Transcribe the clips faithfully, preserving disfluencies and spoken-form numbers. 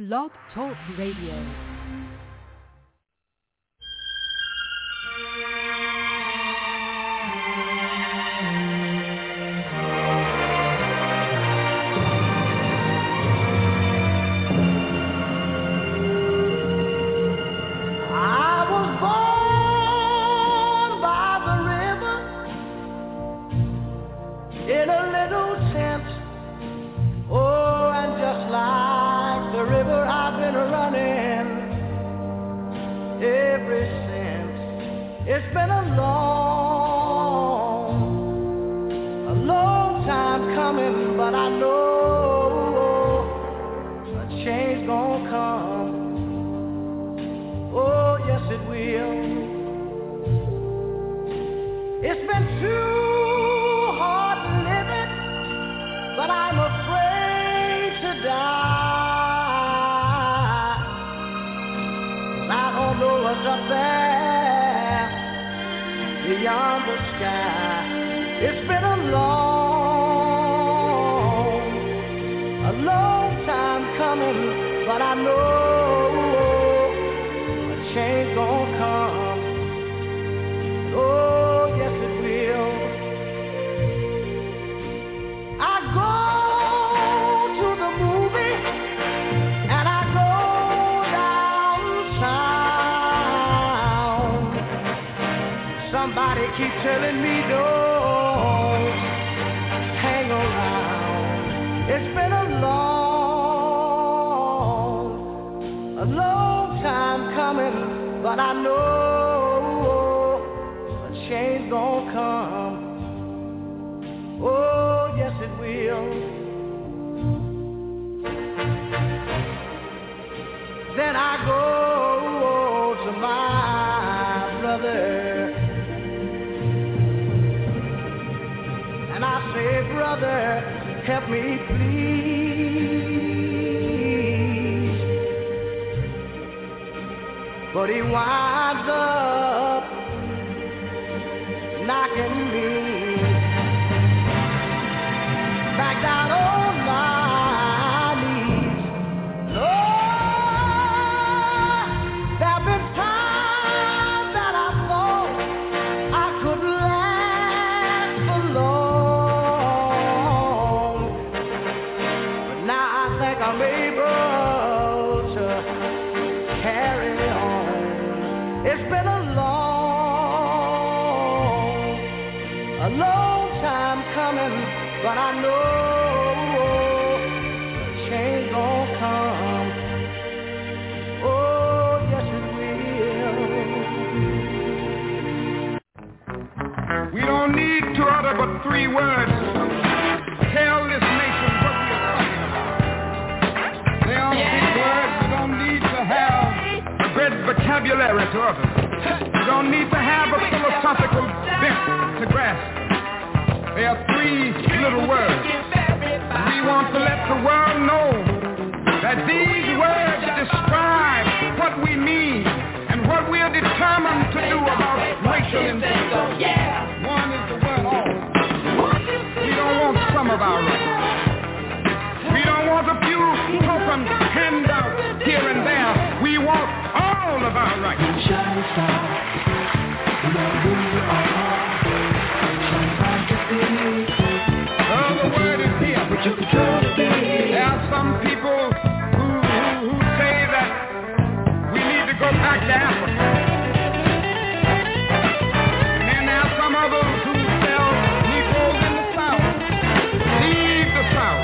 Blog Talk Radio. It's been a long, a long time coming, but I know a change gonna come. Oh, yes it will. It's been too hard living, but I'm afraid to die. I don't know what's up there beyond the sky. It's been a long, a long time coming, but I know a change gonna come. Oh, yes it will. I go to the movie and I go downtown. Somebody keep telling me don't hang around. It's been a long, a long time coming, but I know a change gonna come. Oh, yes it will. Then I go to my brother and I say, brother, help me please. But he winds up knocking me back down on my knees. Lord, there have been times that I thought I could last for long. I'm able to carry on. It's been a long, a long time coming, but I know a change gonna come. Oh, yes it will. We don't need to utter but three words. Tell this nation what we are talking about. They are three words. We don't need to have a great vocabulary to utter. We don't need to have a philosophical bent to grasp. They are three little words. We want to let the world know that these words describe what we mean and what we are determined to do about racial injustice. One is the word all. We don't want some of our rights. We don't want a few token handouts here and there. We want all of our rights. Shine star, you know who you are. Shine bright to see. Oh, the word is here. But you control the day. There are some people who, who, who say that we need to go back to Africa. And then there are some others who sell Negroes in the South. Leave the South.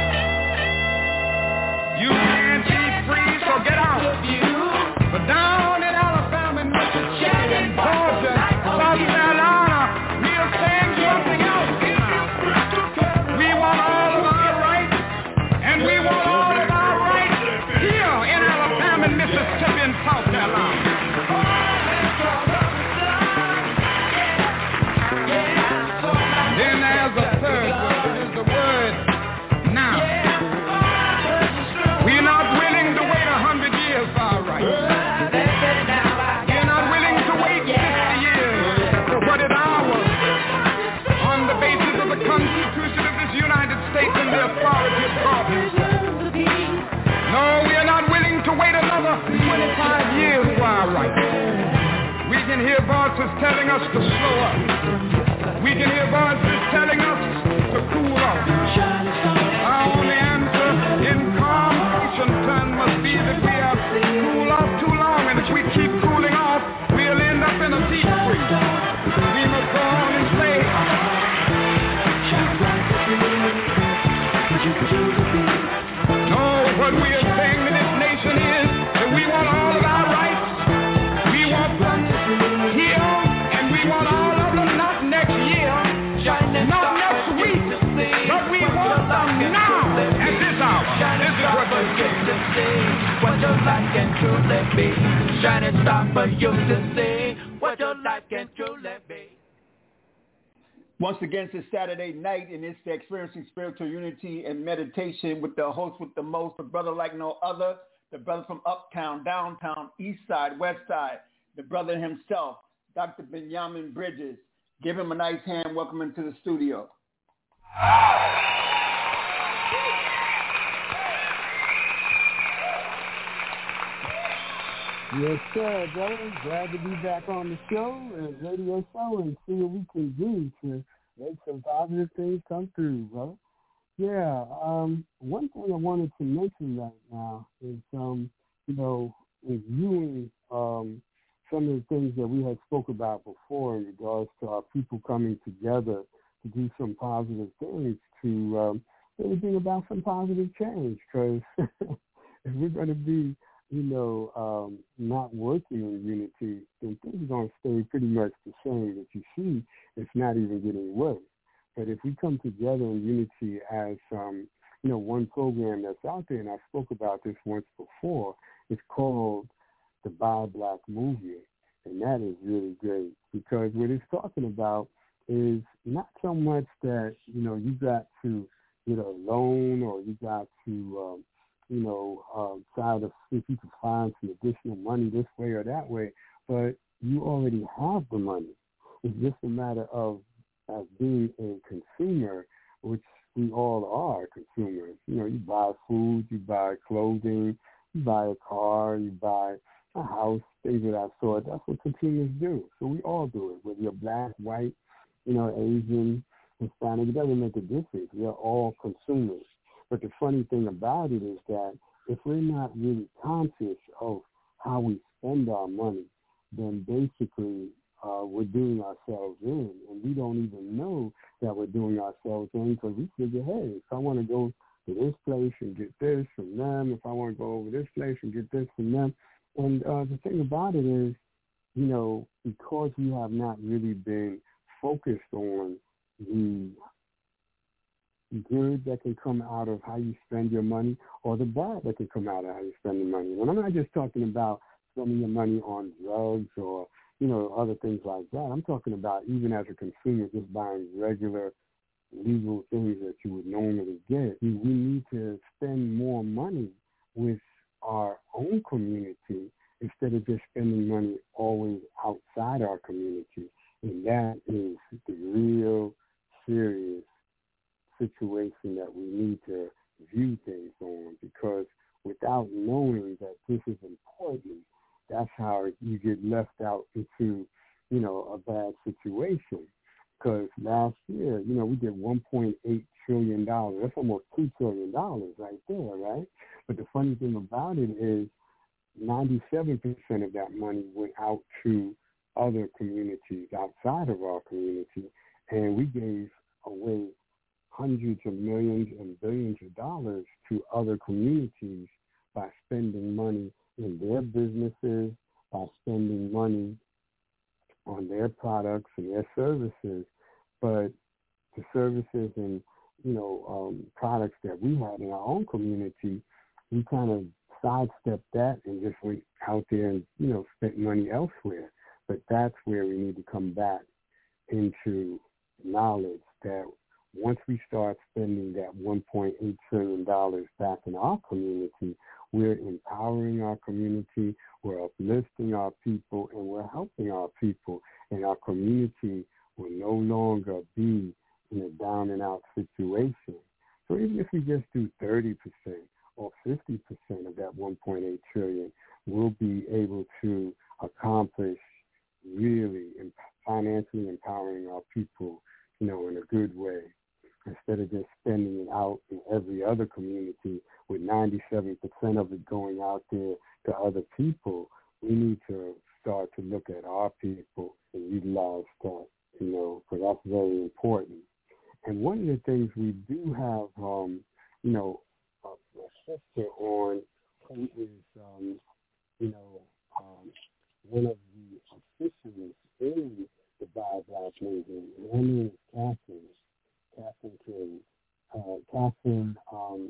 You can't be free, so get out. But down in Alabama and Mississippi and Georgia, South Carolina, we are saying something else now. We want all of our rights, and we want all of our hear voices telling us to slow up. We can hear voices telling us to cool off. Our only answer in calm ocean turn must be that we have cooled off too long, and if we keep cooling off, we'll end up in a deep freeze. We must go on and say, no, what we are saying to this nation is that we want all of our rights. We want them here, and we want all of them not next year, not next week, but we want them now, at this hour. This is what we're saying. What your life can truly be. Shining star for you to see. What your life can truly be. Once again, it's Saturday night, and it's the Experiencing Spiritual Unity and Meditation with the host with the most, a brother like no other, the brother from uptown, downtown, east side, west side, the brother himself, Doctor Benjamin Bridges. Give him a nice hand. Welcome into the studio. Yes, sir, brother. Glad to be back on the show, uh, radio show, and see what we can do to make some positive things come through, brother. Yeah, um, one thing I wanted to mention right now is, um, you know, reviewing um, some of the things that we had spoke about before in regards to our people coming together to do some positive things, to um, really bring about some positive change, because if we're going to be you know, um, not working in unity, then things are going to stay pretty much the same. That you see, it's not even getting worse. But if we come together in unity as, um, you know, one program that's out there, and I spoke about this once before, it's called the Buy Black Movement, and that is really great because what it's talking about is not so much that, you know, you got to get a loan or you got to, um, you know, um, try to see if you can find some additional money this way or that way, but you already have the money. It's just a matter of uh, being a consumer, which we all are consumers. You know, you buy food, you buy clothing, you buy a car, you buy a house, things of that sort. That's what consumers do. So we all do it, whether you're black, white, you know, Asian, Hispanic, it doesn't make a difference. We are all consumers. But the funny thing about it is that if we're not really conscious of how we spend our money, then basically uh, we're doing ourselves in. And we don't even know that we're doing ourselves in because we figure, hey, if I want to go to this place and get this from them, if I want to go over this place and get this from them. And uh, the thing about it is, you know, because we have not really been focused on the good that can come out of how you spend your money or the bad that can come out of how you spend your money. And I'm not just talking about spending your money on drugs or, you know, other things like that. I'm talking about even as a consumer just buying regular legal things that you would normally get. We need to spend more money with our own community instead of just spending money always outside our community. And that is the real serious situation that we need to view things on, because without knowing that this is important, that's how you get left out into, you know, a bad situation. Because last year, you know, we did one point eight trillion dollars. That's almost two trillion dollars right there, right? But the funny thing about it is ninety-seven percent of that money went out to other communities outside of our community, and we gave away hundreds of millions and billions of dollars to other communities by spending money in their businesses, by spending money on their products and their services. But the services and, you know, um, products that we had in our own community, we kind of sidestepped that and just went out there and, you know, spent money elsewhere. But that's where we need to come back into knowledge that once we start spending that one point eight trillion dollars back in our community, we're empowering our community, we're uplifting our people, and we're helping our people. And our community will no longer be in a down-and-out situation. So even if we just do thirty percent or fifty percent of that one point eight trillion dollars, we'll be able to accomplish really em- financially empowering our people, you know, in a good way, instead of just spending it out in every other community with ninety-seven percent of it going out there to other people. We need to start to look at our people and utilize that, you know, because that's very important. And one of the things we do have, um, you know, a, a sister on who is, um, you know, um, one of the officials in the Buy Black movement. Her name is Catherine, Catherine King. Uh, Catherine um,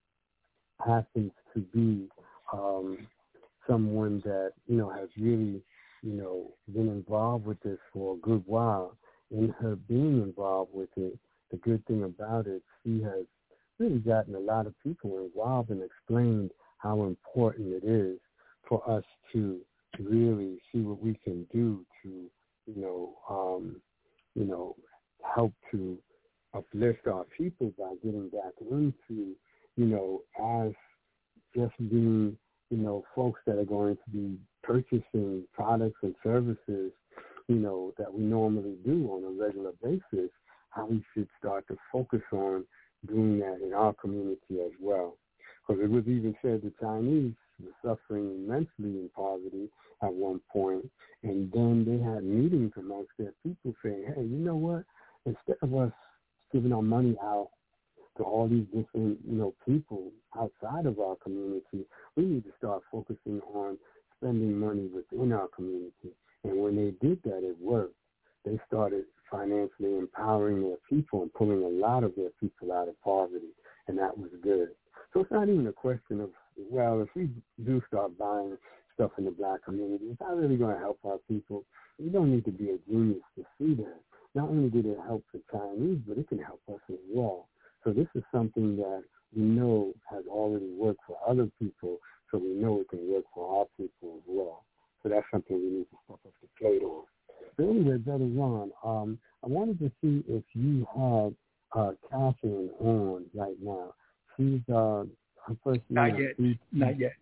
happens to be um, someone that, you know, has really, you know, been involved with this for a good while. In her being involved with it, the good thing about it, she has really gotten a lot of people involved and explained how important it is for us to really see what we can do to, you know, um, you know, help to uplift our people by getting back into, you know, as just being, you know, folks that are going to be purchasing products and services, you know, that we normally do on a regular basis, how we should start to focus on doing that in our community as well. Because it was even said the Chinese were suffering immensely in poverty at one point, and then they had meetings amongst their people saying, hey, you know what, instead of us giving our money out to all these different, you know, people outside of our community, we need to start focusing on spending money within our community. And when they did that, it worked. They started financially empowering their people and pulling a lot of their people out of poverty, and that was good. So it's not even a question of, well, if we do start buying stuff in the black community, it's not really going to help our people. You don't need to be a genius to see that. Not only did it help the Chinese, but it can help us as well. So this is something that we know has already worked for other people, so we know it can work for our people as well. So that's something we need to step up the plate on. But anyway, Brother Ron, um, I wanted to see if you had uh, Catherine on right now. She's uh, her first name. Not yet. Three, not yet.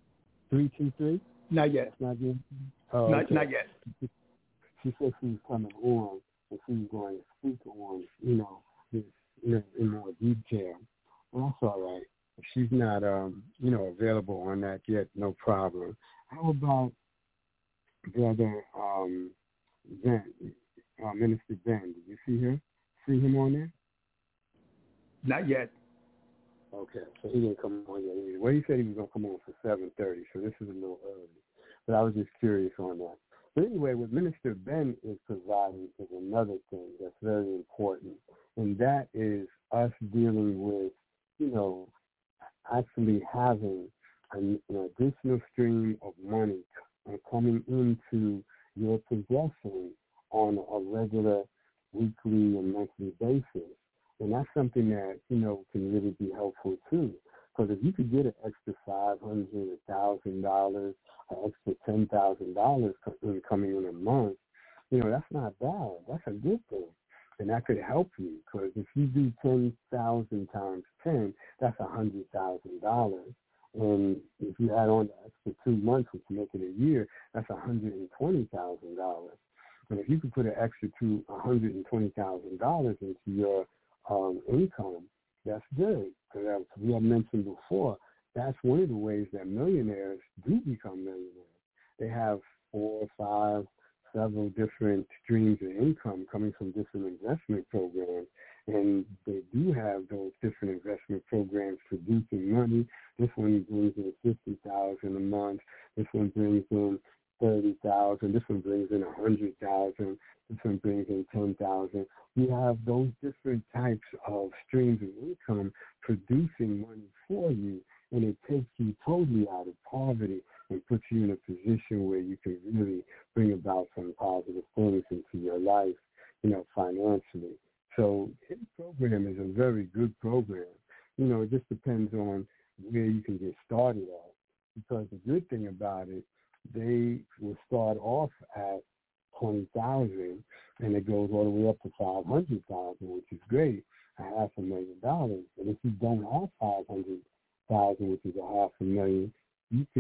Three two three. Not yet. Not yet. Oh, not okay. not yet. She said she was coming on and she was going to speak on, you know, this, you know, in more detail. Well, that's all right. If she's not, um, you know, available on that yet, no problem. How about Brother um, Ben, uh, Minister Ben? Did you see her? See him on there? Not yet. Okay, so he didn't come on yet either. Well, he said he was going to come on for seven thirty, so this is a little early. But I was just curious on that. But anyway, what Minister Ben is providing is another thing that's very important, and that is us dealing with, you know, actually having an, an additional stream of money coming into your possession on a regular weekly and monthly basis. And that's something that, you know, can really be helpful too. Because if you could get an extra five hundred dollars, one thousand dollars, an extra ten thousand dollars coming in a month, you know, that's not bad. That's a good thing. And that could help you. Because if you do ten thousand times ten, that's one hundred thousand dollars. And if you add on the extra two months, which make it a year, that's one hundred twenty thousand dollars. And if you could put an extra two, one hundred twenty thousand dollars into your um, income, that's good. Because as we have mentioned before, that's one of the ways that millionaires do become millionaires. They have four, five, several different streams of income coming from different investment programs. And they do have those different investment programs producing money. This one brings in fifty thousand dollars a month. This one brings in thirty thousand dollars. This one brings in one hundred thousand dollars. This one brings in ten thousand dollars. You have those different types of streams of income producing money for you, and it takes you totally out of poverty and puts you in a position where you can really bring about some positive things into your life, you know, financially. So his program is a very good program. You know, it just depends on where you can get started at. Because the good thing about it, they will start off at twenty thousand dollars, and it goes all the way up to five hundred thousand dollars, which is great, a half a million dollars. And if you don't have five hundred thousand dollars, which is a half a million, you could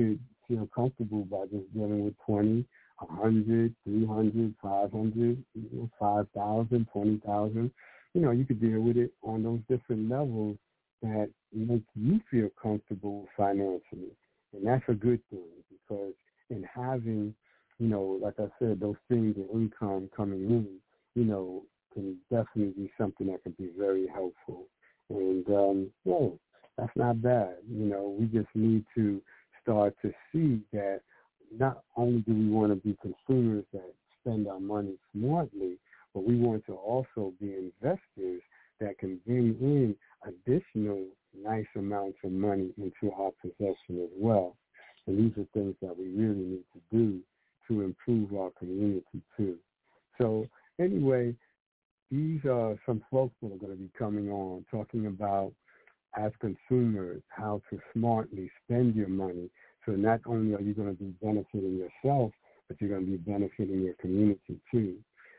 feel comfortable by just dealing with twenty, a hundred, three hundred, five hundred, you know, five thousand, twenty thousand. You know, you could deal with it on those different levels that make you feel comfortable financially. And that's a good thing, because in having, you know, like I said, those things of income coming in, you know, can definitely be something that can be very helpful. And, um, yeah, that's not bad. You know, we just need to start to see that not only do we want to be consumers that spend our money smartly, but we want to also be investors that can bring in additional nice amounts of money into our possession as well. And these are things that we really need to do to improve our community too. So anyway, these are some folks that are going to be coming on talking about, as consumers, how to smartly spend your money. So not only are you going to be benefiting yourself, but you're going to be benefiting your community too.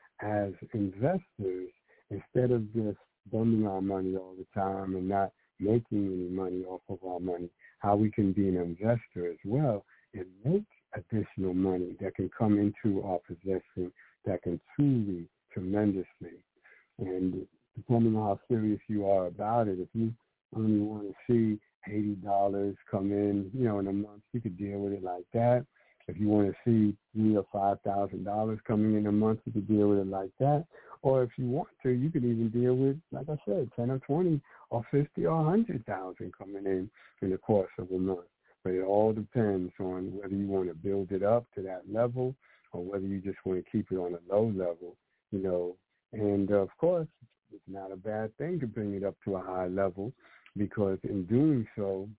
As investors, instead of just spending our money all the time and not making any money off of our money, how we can be an investor as well and make additional money that can come into our possession that can truly, tremendously. And depending on how serious you are about it, if you only want to see eighty dollars come in, you know, in a month, you could deal with it like that. If you want to see three or five thousand dollars coming in a month, you could deal with it like that. Or if you want to, you could even deal with, like I said, ten or twenty or fifty or a hundred thousand coming in in the course of a month. But it all depends on whether you want to build it up to that level or whether you just want to keep it on a low level, you know. And of course, it's not a bad thing to bring it up to a high level, because in doing so,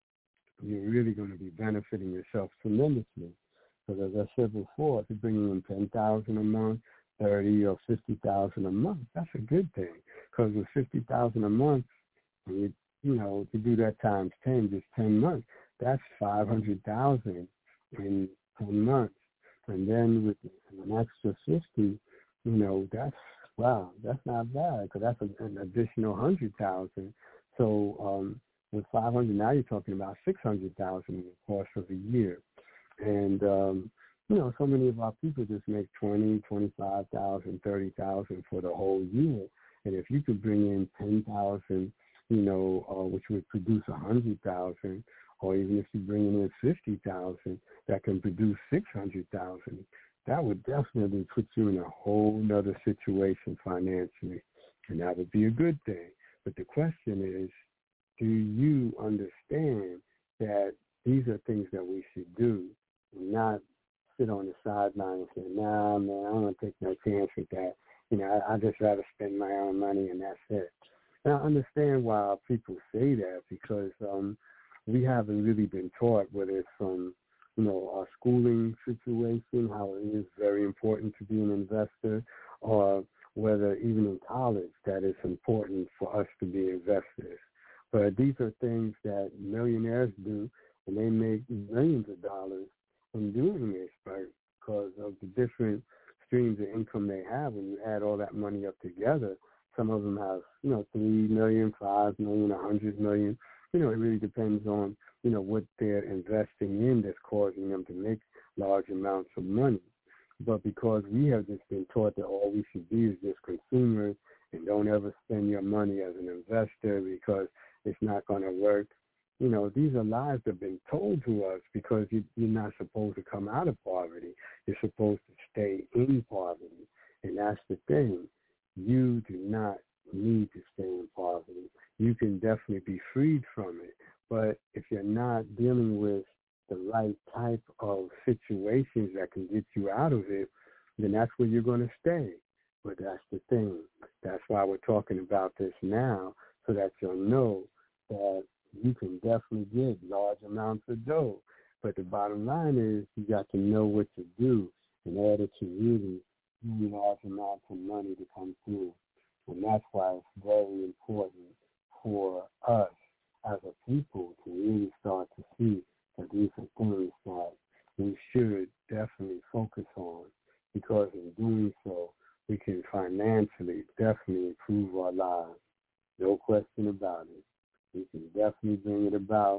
you're really going to be benefiting yourself tremendously. Because as I said before, if you're bringing in ten thousand dollars a month, thirty or fifty thousand dollars a month, that's a good thing. Because with fifty thousand dollars a month, you, you know, to do that times ten, just ten months, that's five hundred thousand dollars in ten months. And then with an extra fifty, you know, that's, wow, that's not bad, because that's a, an additional one hundred thousand dollars. So um, with five hundred, now you're talking about six hundred thousand dollars in the course of a year. And, um, you know, so many of our people just make twenty, twenty-five thousand, thirty thousand for the whole year. And if you could bring in ten thousand, you know, uh, which would produce one hundred thousand, or even if you're bringing in fifty thousand, that can produce six hundred thousand, that would definitely put you in a whole nother situation financially. And that would be a good thing. But the question is, do you understand that these are things that we should do, and not sit on the sideline and say, nah, man, I don't want to take no chance with that. You know, I, I just rather spend my own money and that's it. And I understand why people say that, because um, we haven't really been taught, whether it's from, you know, our schooling situation, how it is very important to be an investor, or whether even in college that it's important for us to be investors. But these are things that millionaires do, and they make millions of dollars from doing this, but because of the different streams of income they have. When you add all that money up together, some of them have, you know, three million, five million, a hundred million. You know, it really depends on, you know, what they're investing in that's causing them to make large amounts of money. But because we have just been taught that all we should be is just consumers and don't ever spend your money as an investor because it's not going to work. You know, these are lies that have been told to us, because you, you're not supposed to come out of poverty. You're supposed to stay in poverty. And that's the thing. You do not need to stay in poverty. You can definitely be freed from it. But if you're not dealing with the right type of situations that can get you out of it, then that's where you're going to stay. But that's the thing. That's why we're talking about this now, so that you'll know that you can definitely get large amounts of dough. But the bottom line is you got to know what to do in order to really get large amounts of money to come through. And that's why it's very important for us as a people to really start to see that these are things that we should definitely focus on, because in doing so, we can financially definitely improve our lives. No question about it. We can definitely bring it about,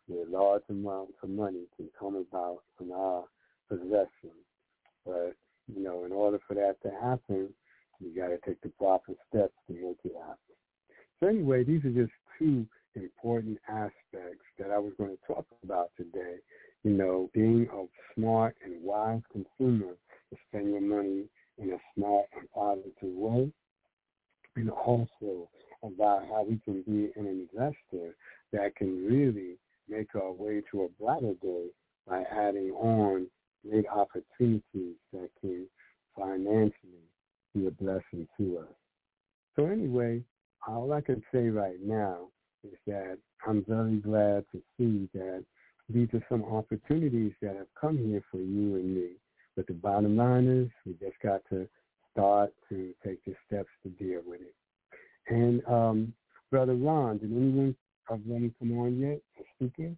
where large amounts of money can come about in our possession. But, you know, in order for that to happen, you got to take the proper steps to make it happen. So anyway, these are just two important aspects that I was going to talk about today. You know, being a smart and wise consumer to spend your money in a smart and positive way, and also about how we can be an investor that can really make our way to a brighter day by adding on great opportunities that can financially be a blessing to us. So anyway, all I can say right now is that I'm very glad to see that these are some opportunities that have come here for you and me. But the bottom line is we just got to start to take the steps to deal with it. And um, Brother Ron, did anyone have any come on yet? Speakers?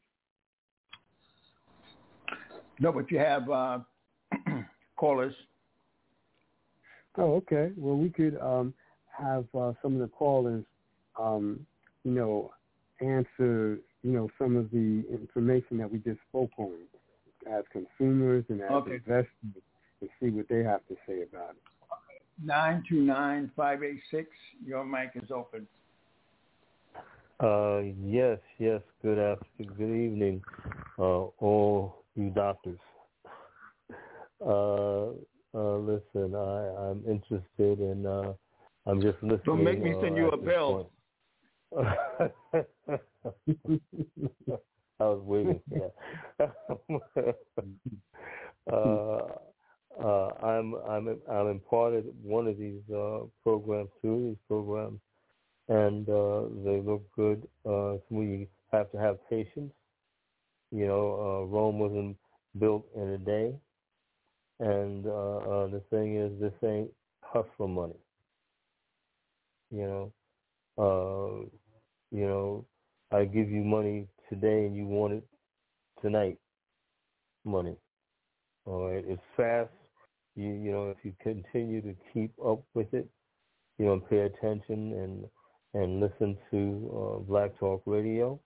No, but you have uh, callers. Oh, okay. Well, we could um, have uh, some of the callers, um, you know, answer, you know, some of the information that we just spoke on as consumers and as okay. investors and see what they have to say about it. nine two nine, five eight six, your mic is open. Uh, yes, yes, good afternoon, good evening, uh, all you doctors. Uh, uh, listen, I, I'm interested in, uh, I'm just listening. Don't make me send uh, you a bill. I was waiting for that. uh, uh, I'm I'm I'm imparted one of these uh, programs, two of these programs, and uh, they look good. Uh, we have to have patience. You know, uh, Rome wasn't built in a day, and uh, uh, the thing is, this ain't hustler money. You know. Uh, you know, I give you money today and you want it tonight. Money. All right. It's fast. You you know, if you continue to keep up with it, you know, pay attention and and listen to uh, Black Talk Radio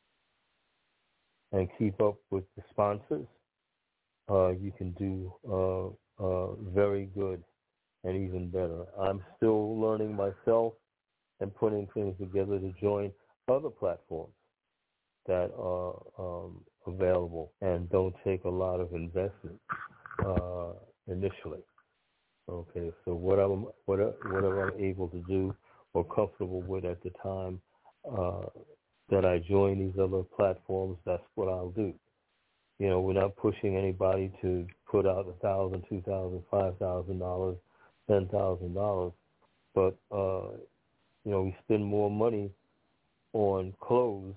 and keep up with the sponsors, uh, you can do uh, uh, very good and even better. I'm still learning myself and putting things together to join other platforms that are um, available and don't take a lot of investment uh, initially. Okay, so what I'm what whatever I'm able to do or comfortable with at the time uh, that I join these other platforms, that's what I'll do. You know, we're not pushing anybody to put out a thousand, two thousand, five thousand dollars, ten thousand dollars, but uh, you know, we spend more money on clothes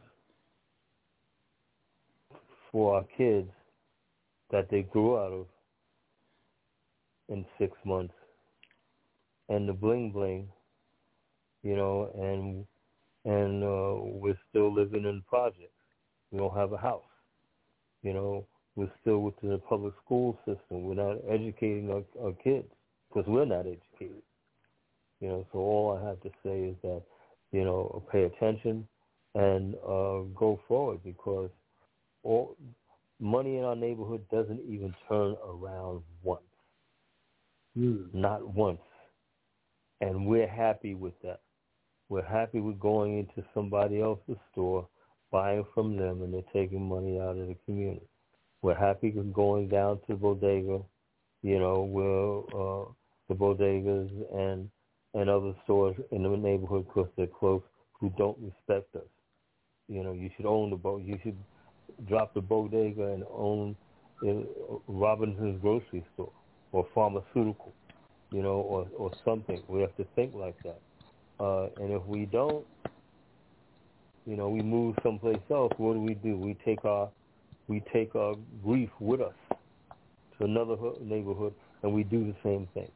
for our kids that they grew out of in six months, and the bling bling, you know, and and uh, we're still living in projects. We don't have a house, you know. We're still within the public school system. We're not educating our, our kids because we're not educated. You know, so all I have to say is that, you know, pay attention and uh, go forward, because all money in our neighborhood doesn't even turn around once. Mm. Not once. And we're happy with that. We're happy with going into somebody else's store, buying from them, and they're taking money out of the community. We're happy with going down to the bodega, you know, where uh, the bodegas and and other stores in the neighborhood, because they're close, who don't respect us. You know, you should own the boat. You should drop the bodega and own uh, Robinson's grocery store or pharmaceutical, you know, or, or something. We have to think like that. Uh, and if we don't, you know, we move someplace else. What do we do? We take our we take our grief with us to another neighborhood, and we do the same thing.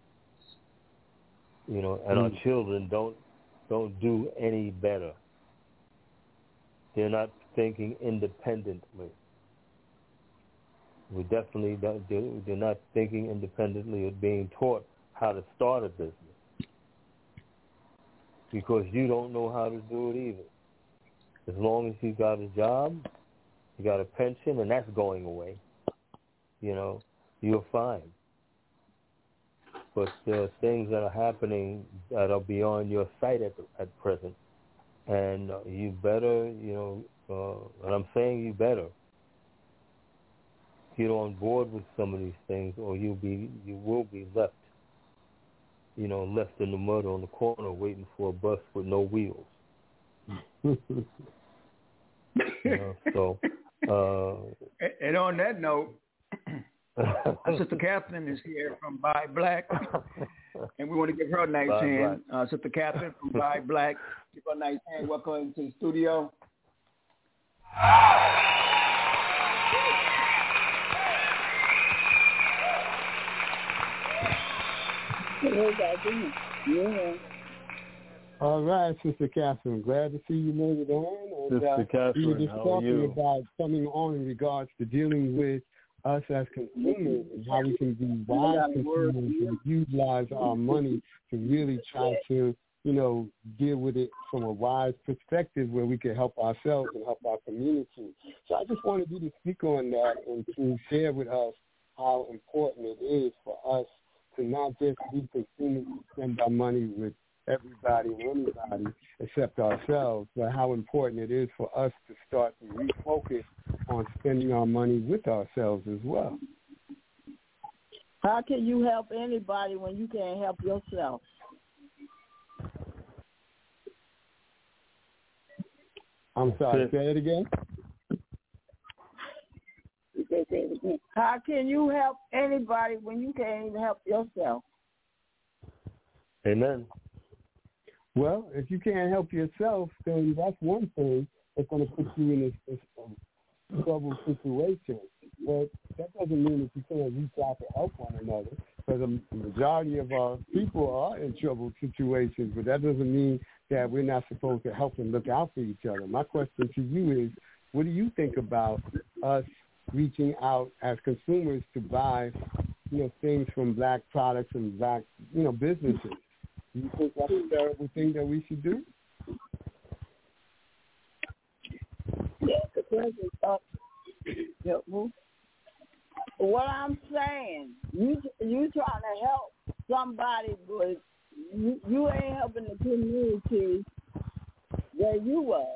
You know, and mm. our children don't don't do any better. They're not thinking independently. We definitely don't do. They're not thinking independently of being taught how to start a business, because you don't know how to do it either. As long as you got a job, you got a pension, and that's going away. You know, you're fine. But there are things that are happening that are beyond your sight at the, at present, and uh, you better, you know, uh, and I'm saying you better get on board with some of these things, or you'll be, you will be left, you know, left in the mud on the corner waiting for a bus with no wheels. You know, so. Uh, and on that note, Sister Catherine is here from Buy Black, and we want to give her a nice Buy hand. Uh, Sister Catherine from Buy Black, give her a nice hand. Welcome to the studio. Yeah. All right, Sister Catherine. Glad to see you made it on. And, Sister uh, Catherine, you were just how talking are you? about coming on in regards to dealing with us as consumers and how we can be wise consumers and utilize our money to really try to, you know, deal with it from a wise perspective where we can help ourselves and help our community. So I just wanted you to speak on that and to share with us how important it is for us to not just be consumers and spend our money with everybody and anybody except ourselves, but how important it is for us to start to refocus on spending our money with ourselves as well. How can you help anybody when you can't help yourself? I'm sorry, say it again. How can you help anybody when you can't even help yourself? Amen. Well, if you can't help yourself, then that's one thing that's going to put you in this, this um, trouble situation. But that doesn't mean that you can't reach out to help one another, because the majority of our people are in trouble situations, but that doesn't mean that we're not supposed to help and look out for each other. My question to you is, what do you think about us reaching out as consumers to buy, you know, things from black products and black, you know, businesses? Do you think that's a terrible thing that we should do? Yeah, the president up. Yeah, what I'm saying, you you trying to help somebody, but you, you ain't helping the community where you was.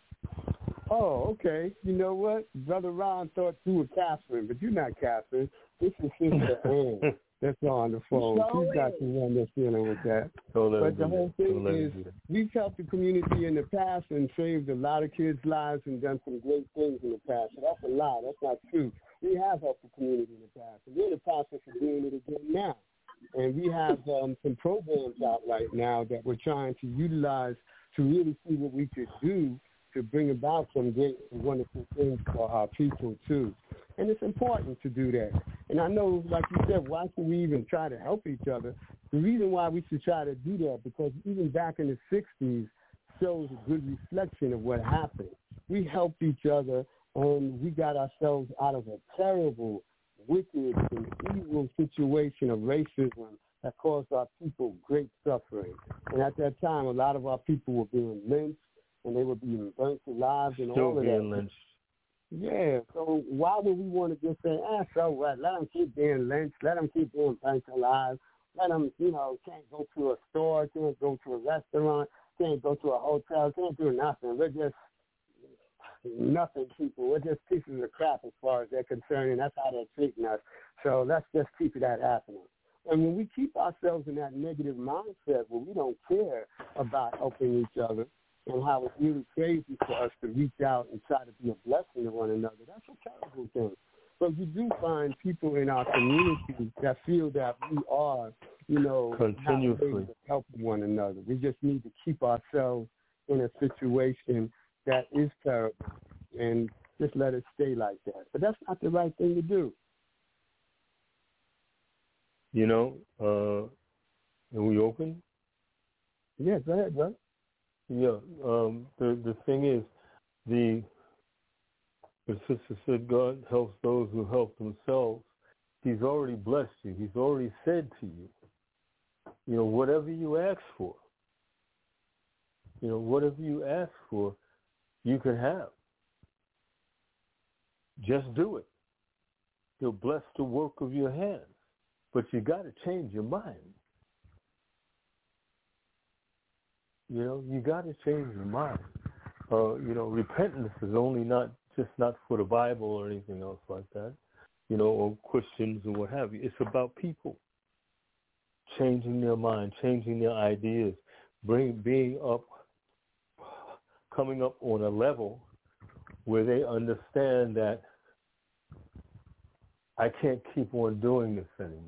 Oh, okay. You know what? Brother Ron thought you were Catherine, but you're not Catherine. This is Sister Ann that's on the phone. So She's not the one that's dealing with that. So but the whole thing so is we've helped the community in the past and saved a lot of kids' lives and done some great things in the past. So that's a lie. That's not true. We have helped the community in the past, and we're in the process of doing it again now. And we have um, some programs out right now that we're trying to utilize to really see what we could do to bring about some great and wonderful things for our people, too. And it's important to do that. And I know, like you said, why should we even try to help each other? The reason why we should try to do that, because even back in the sixties shows a good reflection of what happened. We helped each other, and we got ourselves out of a terrible, wicked, and evil situation of racism that caused our people great suffering. And at that time, a lot of our people were being lynched, and they were being burnt alive and Still all of being that. lynched. Yeah, so why would we want to just say, ah, so what, let them keep being lynched, let them keep being burnt alive, let them, you know, can't go to a store, can't go to a restaurant, can't go to a hotel, can't do nothing. We're just nothing people. We're just pieces of crap as far as they're concerned, and that's how they're treating us. So let's just keep that happening. And when we keep ourselves in that negative mindset where we don't care about helping each other, and how it's really crazy for us to reach out and try to be a blessing to one another, that's a terrible thing. But we do find people in our community that feel that we are, you know, continuously helping one another. We just need to keep ourselves in a situation that is terrible and just let it stay like that. But that's not the right thing to do. You know, uh, are we open? Yeah, go ahead, bro. Yeah, um, the the thing is, the the sister said God helps those who help themselves. He's already blessed you. He's already said to you, you know, whatever you ask for, you know, whatever you ask for, you can have. just do it. He'll bless the work of your hands. But you got to change your mind. You know, you got to change your mind. Uh, you know, repentance is only not just not for the Bible or anything else like that, you know, or Christians or what have you. It's about people changing their mind, changing their ideas, bring, being up, coming up on a level where they understand that I can't keep on doing this anymore.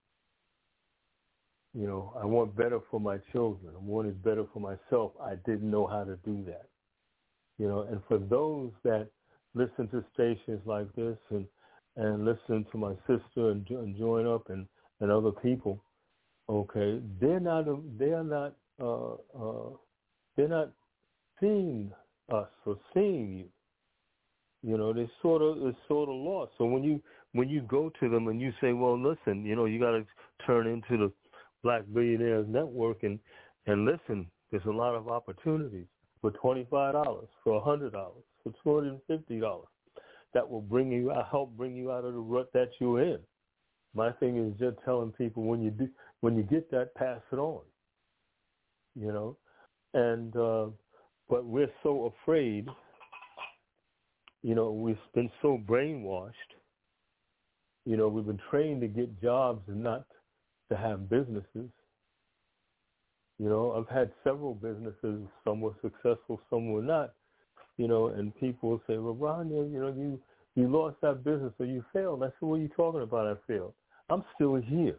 You know, I want better for my children. I wanted better for myself. I didn't know how to do that. You know, and for those that listen to stations like this and, and listen to my sister and, and join up and, and other people, okay, they're not they're not uh, uh, they're not seeing us or seeing you. You know, they sort of it's sort of lost. So when you when you go to them and you say, well, listen, you know, you got to turn into the Black Billionaires Network and, and listen, there's a lot of opportunities for twenty-five dollars, for one hundred dollars, for two hundred fifty dollars that will bring you, help bring you out of the rut that you're in. My thing is just telling people when you do, when you get that, pass it on. You know, and uh, but we're so afraid. You know, we've been so brainwashed. You know, we've been trained to get jobs and not to have businesses. You know, I've had several businesses. Some were successful, some were not. You know, and people will say, well, Ron, you know, you, you lost that business or you failed. I said, what are you talking about? I failed. I'm still here.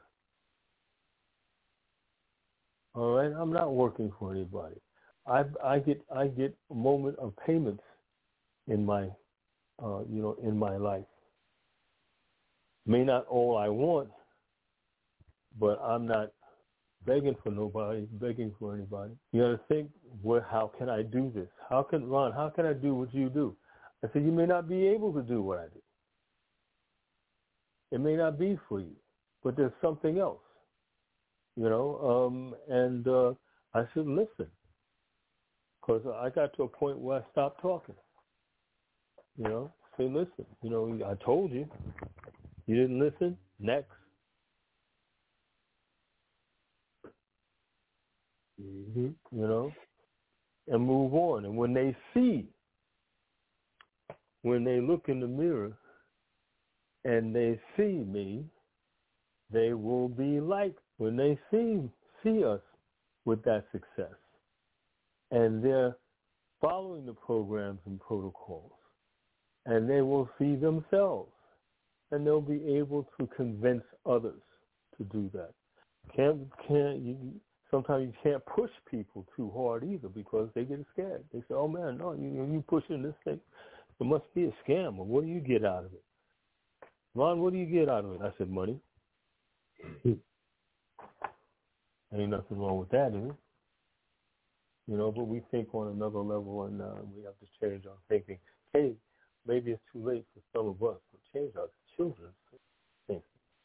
All right? I'm not working for anybody. I, I get I get a moment of payments in my, uh, you know, in my life. May not all I want, but I'm not begging for nobody, begging for anybody. You got to think, well, how can I do this? How can, Ron, how can I do what you do? I said, you may not be able to do what I do. It may not be for you, but there's something else, you know. Um, and uh, I said, listen, because I got to a point where I stopped talking, you know. Say, listen, you know, I told you. You didn't listen? Next. Mm-hmm. You know, and move on. And when they see, when they look in the mirror and they see me, they will be like, when they see see us with that success, and they're following the programs and protocols, and they will see themselves, and they'll be able to convince others to do that. Can't can't you? Sometimes you can't push people too hard either because they get scared. They say, "Oh man, no, you you pushing this thing. It must be a scam. Or what do you get out of it, Ron? What do you get out of it?" I said, "Money." Ain't nothing wrong with that, is it? You know, but we think on another level, and uh, we have to change our thinking. Hey, maybe it's too late for some of us to change our children's thinking.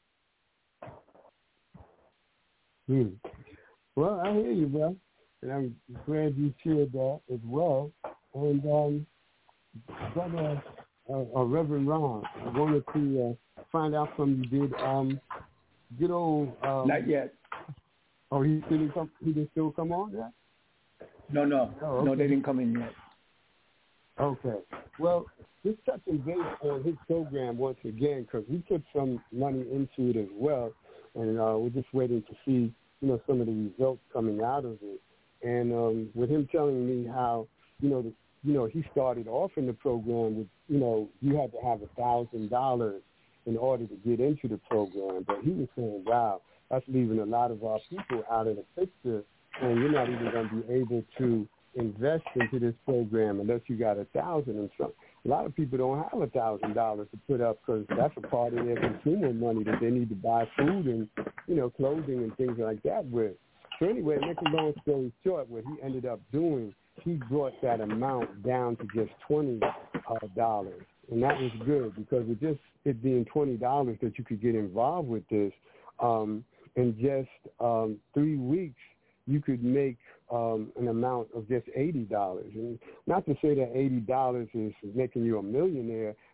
Hmm. Well, I hear you, bro, and I'm glad you shared that as well. And um, brother, uh, uh, Reverend Ron, I wanted to uh, find out from you. Did um, good old um, not yet? Oh, he didn't come. He didn't still come on yet? No, no, oh, okay. no. They didn't come in yet. Okay. Well, just touching base on his program once again, because we put some money into it as well, and uh, we're just waiting to see, you know, some of the results coming out of it. And um, with him telling me how, you know, the, you know, he started off in the program with, you know, you had to have a thousand dollars in order to get into the program. But he was saying, wow, that's leaving a lot of our people out of the picture, and you're not even going to be able to invest into this program unless you got a thousand and some. A lot of people don't have a thousand dollars to put up because that's a part of their consumer money that they need to buy food and, you know, clothing and things like that with. So anyway, make a long story short, what he ended up doing, he brought that amount down to just twenty dollars, and that was good because with just it being twenty dollars that you could get involved with this, um, in just um, three weeks, you could make um, an amount of just eighty dollars. And not to say that eighty dollars is making you a millionaire,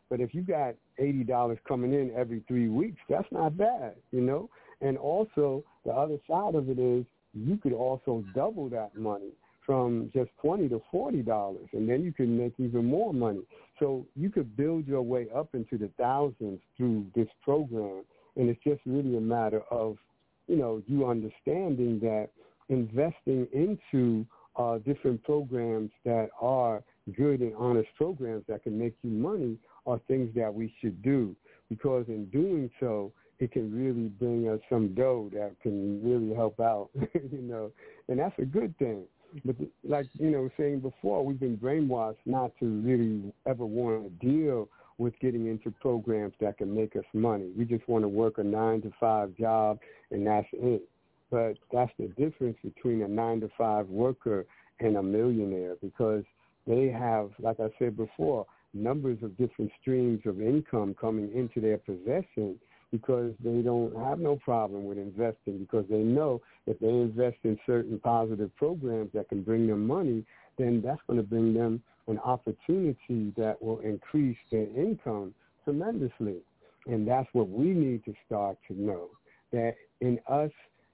But if you got eighty dollars coming in every three weeks, that's not bad, you know. And also the other side of it is you could also double that money from just twenty to forty dollars, and then you can make even more money. So you could build your way up into the thousands through this program, and it's just really a matter of, you know, you understanding that investing into uh, different programs that are good and honest programs that can make you money are things that we should do, because in doing so, it can really bring us some dough that can really help out, you know, and that's a good thing. But like, you know, saying before, we've been brainwashed not to really ever want to deal with getting into programs that can make us money. We just want to work a nine to five job and that's it. But that's the difference between a nine to five worker and a millionaire, because they have, like I said before, numbers of different streams of income coming into their possession, because they don't have no problem with investing, because they know if they invest in certain positive programs that can bring them money, then that's going to bring them an opportunity that will increase their income tremendously. And that's what we need to start to know, that in us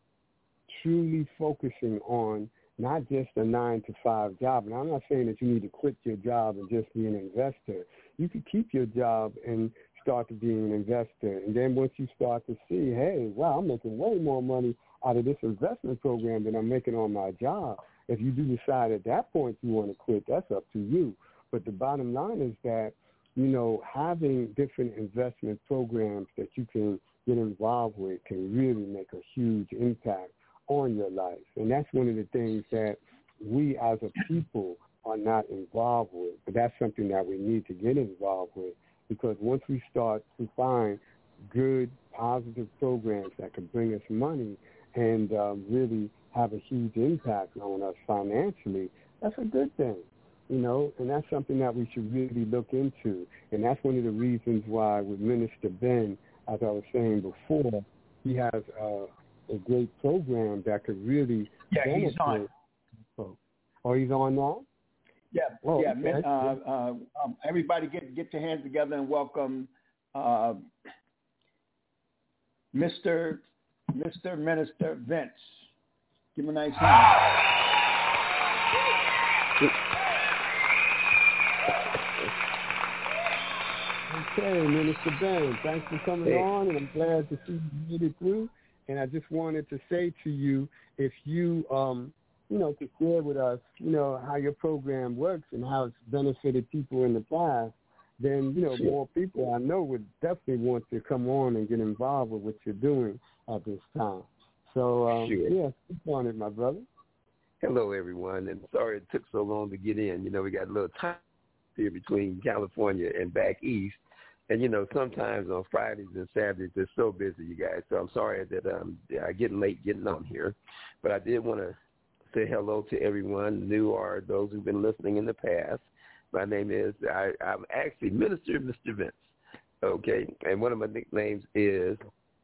truly focusing on not just a nine to five job, and I'm not saying that you need to quit your job and just be an investor. You could keep your job and start to be an investor. And then once you start to see, hey, wow, I'm making way more money out of this investment program than I'm making on my job. If you do decide at that point you want to quit, that's up to you. But the bottom line is that, you know, having different investment programs that you can get involved with can really make a huge impact on your life. And that's one of the things that we as a people are not involved with. But that's something that we need to get involved with, because once we start to find good, positive programs that can bring us money and um, really have a huge impact on us financially, that's a good thing, you know, and that's something that we should really look into. And that's one of the reasons why with Minister Ben, as I was saying before, he has uh, a great program that could really yeah, benefit he's on. folks. Oh, he's on now? Yeah, oh, yeah. Okay. Uh, uh, um, everybody get get your hands together and welcome uh, Mister Mister Minister Vince. Give him a nice hand. Okay, Minister Ben, thanks for coming hey. on, and I'm glad to see you made it through. And I just wanted to say to you, if you, um, you know, to share with us, you know, how your program works and how it's benefited people in the past, then, you know, sure. more people I know would definitely want to come on and get involved with what you're doing at this time. So, um, sure. yeah, keep on it, my brother. Hello, everyone, and sorry it took so long to get in. You know, we got a little time here between California and back east. And, you know, sometimes on Fridays and Saturdays, it's so busy, you guys. So I'm sorry that um, I get late getting on here. But I did want to say hello to everyone, new or those who've been listening in the past. My name is, I, I'm actually Minister Mister Vince, okay? And one of my nicknames is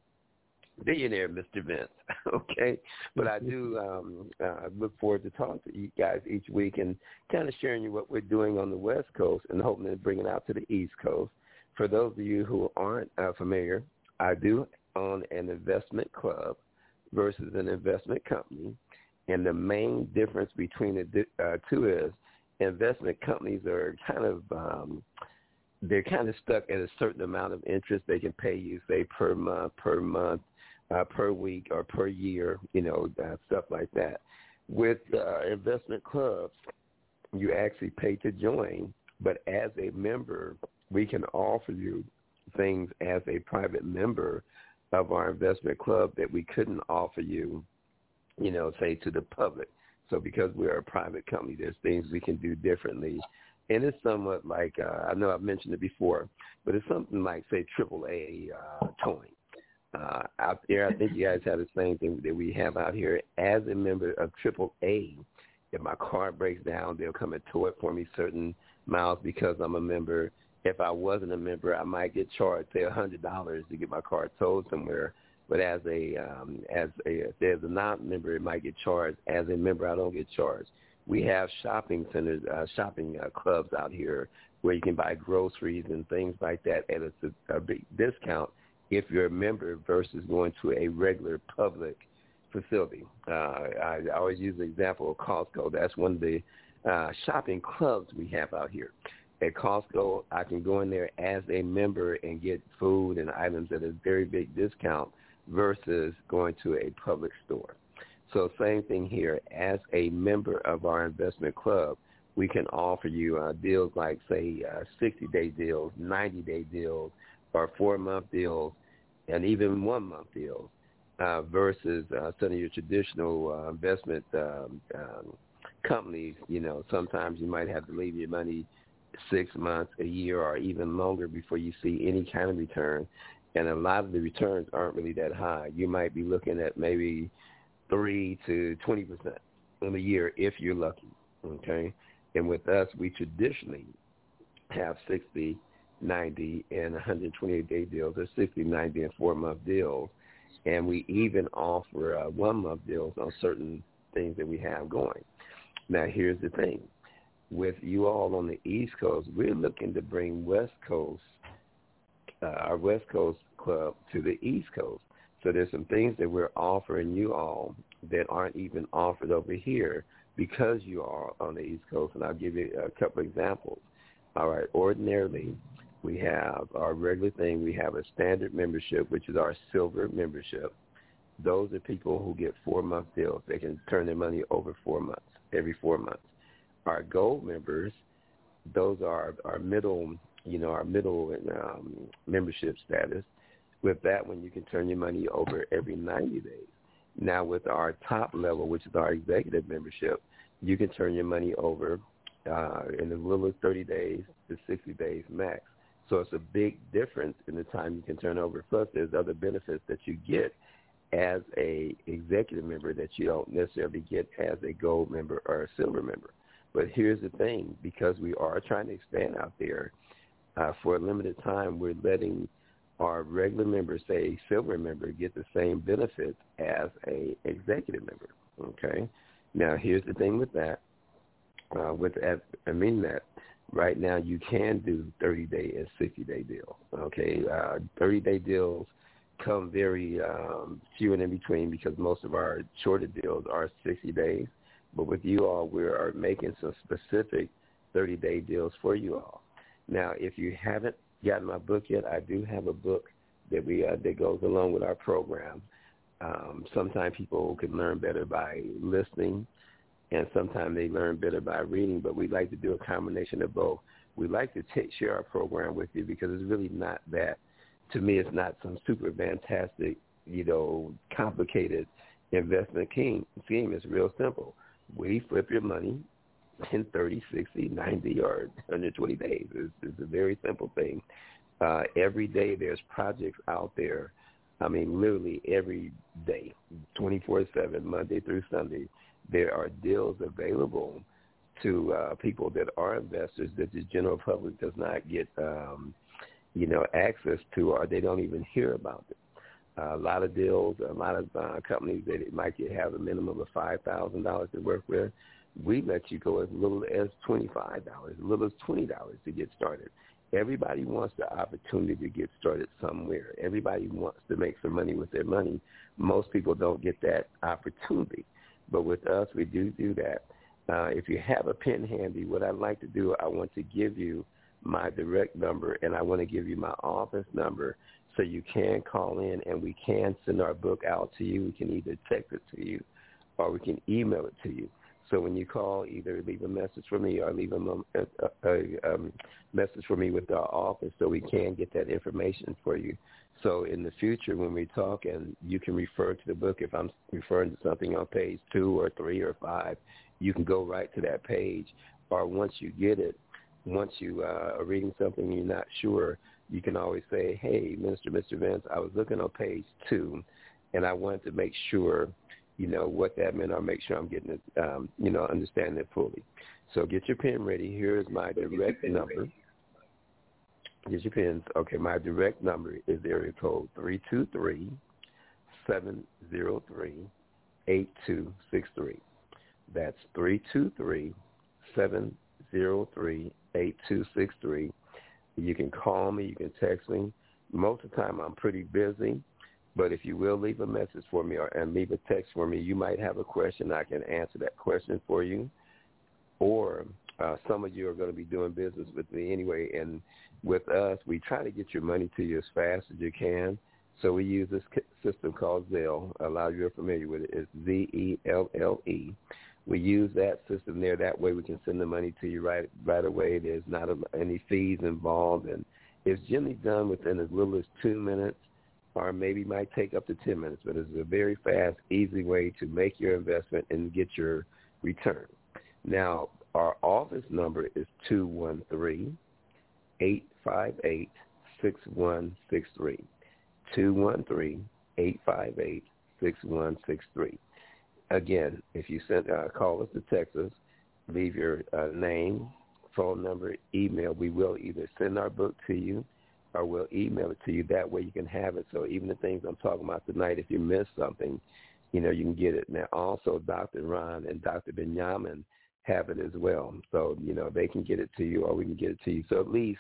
Billionaire Mister Vince, okay? But I do um, uh, look forward to talking to you guys each week and kind of sharing you what we're doing on the West Coast and hoping to bring it out to the East Coast. For those of you who aren't uh, familiar, I do own an investment club versus an investment company. And the main difference between the uh, two is investment companies are kind of, um, they're kind of stuck at a certain amount of interest they can pay you, say, per month, per month, uh, per week, or per year, you know, uh, stuff like that. With uh, investment clubs, you actually pay to join, but as a member, we can offer you things as a private member of our investment club that we couldn't offer you, you know, say to the public. So because we're a private company, there's things we can do differently. And it's somewhat like, uh, I know I've mentioned it before, but it's something like, say, triple A uh, towing. Uh, out there, I think you guys have the same thing that we have out here. As a member of triple A, if my car breaks down, they'll come and tow it for me certain miles because I'm a member. If I wasn't a member, I might get charged, say, one hundred dollars to get my car towed somewhere. But as a um, as a if there's a non-member, it might get charged. As a member, I don't get charged. We have shopping centers, uh, shopping uh, clubs out here where you can buy groceries and things like that at a, a big discount if you're a member versus going to a regular public facility. Uh, I always use the example of Costco. That's one of the uh, shopping clubs we have out here. At Costco, I can go in there as a member and get food and items at a very big discount versus going to a public store. So same thing here. As a member of our investment club, we can offer you uh, deals like, say, uh, sixty-day deals, ninety-day deals, or four-month deals, and even one-month deals uh, versus uh, some of your traditional uh, investment um, um, companies. You know, sometimes you might have to leave your money six months, a year, or even longer before you see any kind of return. And a lot of the returns aren't really that high. You might be looking at maybe three to twenty percent in a year if you're lucky, okay? And with us, we traditionally have sixty, ninety, and one hundred twenty-eight day deals, or sixty, ninety, and four-month deals. And we even offer uh, one-month deals on certain things that we have going. Now, here's the thing. With you all on the East Coast, we're looking to bring West Coast, uh, our West Coast club to the East Coast. So there's some things that we're offering you all that aren't even offered over here because you are on the East Coast, and I'll give you a couple examples. All right, ordinarily, we have our regular thing. We have a standard membership, which is our silver membership. Those are people who get four-month deals. They can turn their money over four months, every four months. Our gold members, those are our middle, you know, our middle um, membership status. With that one, you can turn your money over every ninety days. Now, with our top level, which is our executive membership, you can turn your money over uh, in as little as thirty days to sixty days max. So it's a big difference in the time you can turn over. Plus, there's other benefits that you get as a executive member that you don't necessarily get as a gold member or a silver member. But here's the thing, because we are trying to expand out there, uh, for a limited time, we're letting our regular members, say silver member, get the same benefits as a executive member, okay? Now, here's the thing with that. Uh, with that, I mean that right now you can do thirty-day and sixty-day deals, okay? Uh, thirty-day deals come very um, few and in between because most of our shorter deals are sixty days. But with you all, we are making some specific thirty-day deals for you all. Now, if you haven't gotten my book yet, I do have a book that we uh, that goes along with our program. Um, sometimes people can learn better by listening, and sometimes they learn better by reading, but we like to do a combination of both. We like to take, share our program with you because it's really not that. To me, it's not some super fantastic, you know, complicated investment scheme. It's real simple. We flip your money in thirty, sixty, ninety, or one hundred twenty days. It's, it's a very simple thing. Uh, every day there's projects out there. I mean, literally every day, twenty-four seven, Monday through Sunday, there are deals available to uh, people that are investors that the general public does not get, um, you know, access to, or they don't even hear about it. Uh, a lot of deals, a lot of uh, companies that it might get, have a minimum of five thousand dollars to work with. We let you go as little as twenty-five dollars, as little as twenty dollars to get started. Everybody wants the opportunity to get started somewhere. Everybody wants to make some money with their money. Most people don't get that opportunity. But with us, we do do that. Uh, if you have a pen handy, what I'd like to do, I want to give you my direct number, and I want to give you my office number so you can call in and we can send our book out to you. We can either text it to you or we can email it to you. So when you call, either leave a message for me or leave a, a, a um, message for me with our office so we can get that information for you. So in the future when we talk, and you can refer to the book, if I'm referring to something on page two or three or five, you can go right to that page. Or once you get it, once you uh, are reading something and you're not sure, you can always say, hey, Minister, Mister Vince, I was looking on page two, and I wanted to make sure, you know, what that meant, or make sure I'm getting it, um, you know, understanding it fully. So get your pen ready. Here is my direct number. Get your pens. Okay, my direct number is area code three two three, seven zero three, eight two six three. That's three two three, seven zero three, eight two six three. You can call me. You can text me. Most of the time I'm pretty busy, but if you will leave a message for me or and leave a text for me, you might have a question. I can answer that question for you. Or uh, some of you are going to be doing business with me anyway, and with us, we try to get your money to you as fast as you can. So we use this system called Zelle. A lot of you are familiar with it. It's Z E L L E. We use that system there. That way we can send the money to you right right away. There's not a, any fees involved, and it's generally done within as little as two minutes or maybe might take up to ten minutes. But it's a very fast, easy way to make your investment and get your return. Now, our office number is two one three, eight five eight, six one six three. two one three, eight five eight, six one six three. Again, if you send uh, call us to Texas, leave your uh, name, phone number, email. We will either send our book to you or we'll email it to you. That way you can have it. So even the things I'm talking about tonight, if you miss something, you know, you can get it. Now, also, Doctor Ron and Doctor Benjamin have it as well. So, you know, they can get it to you or we can get it to you. So at least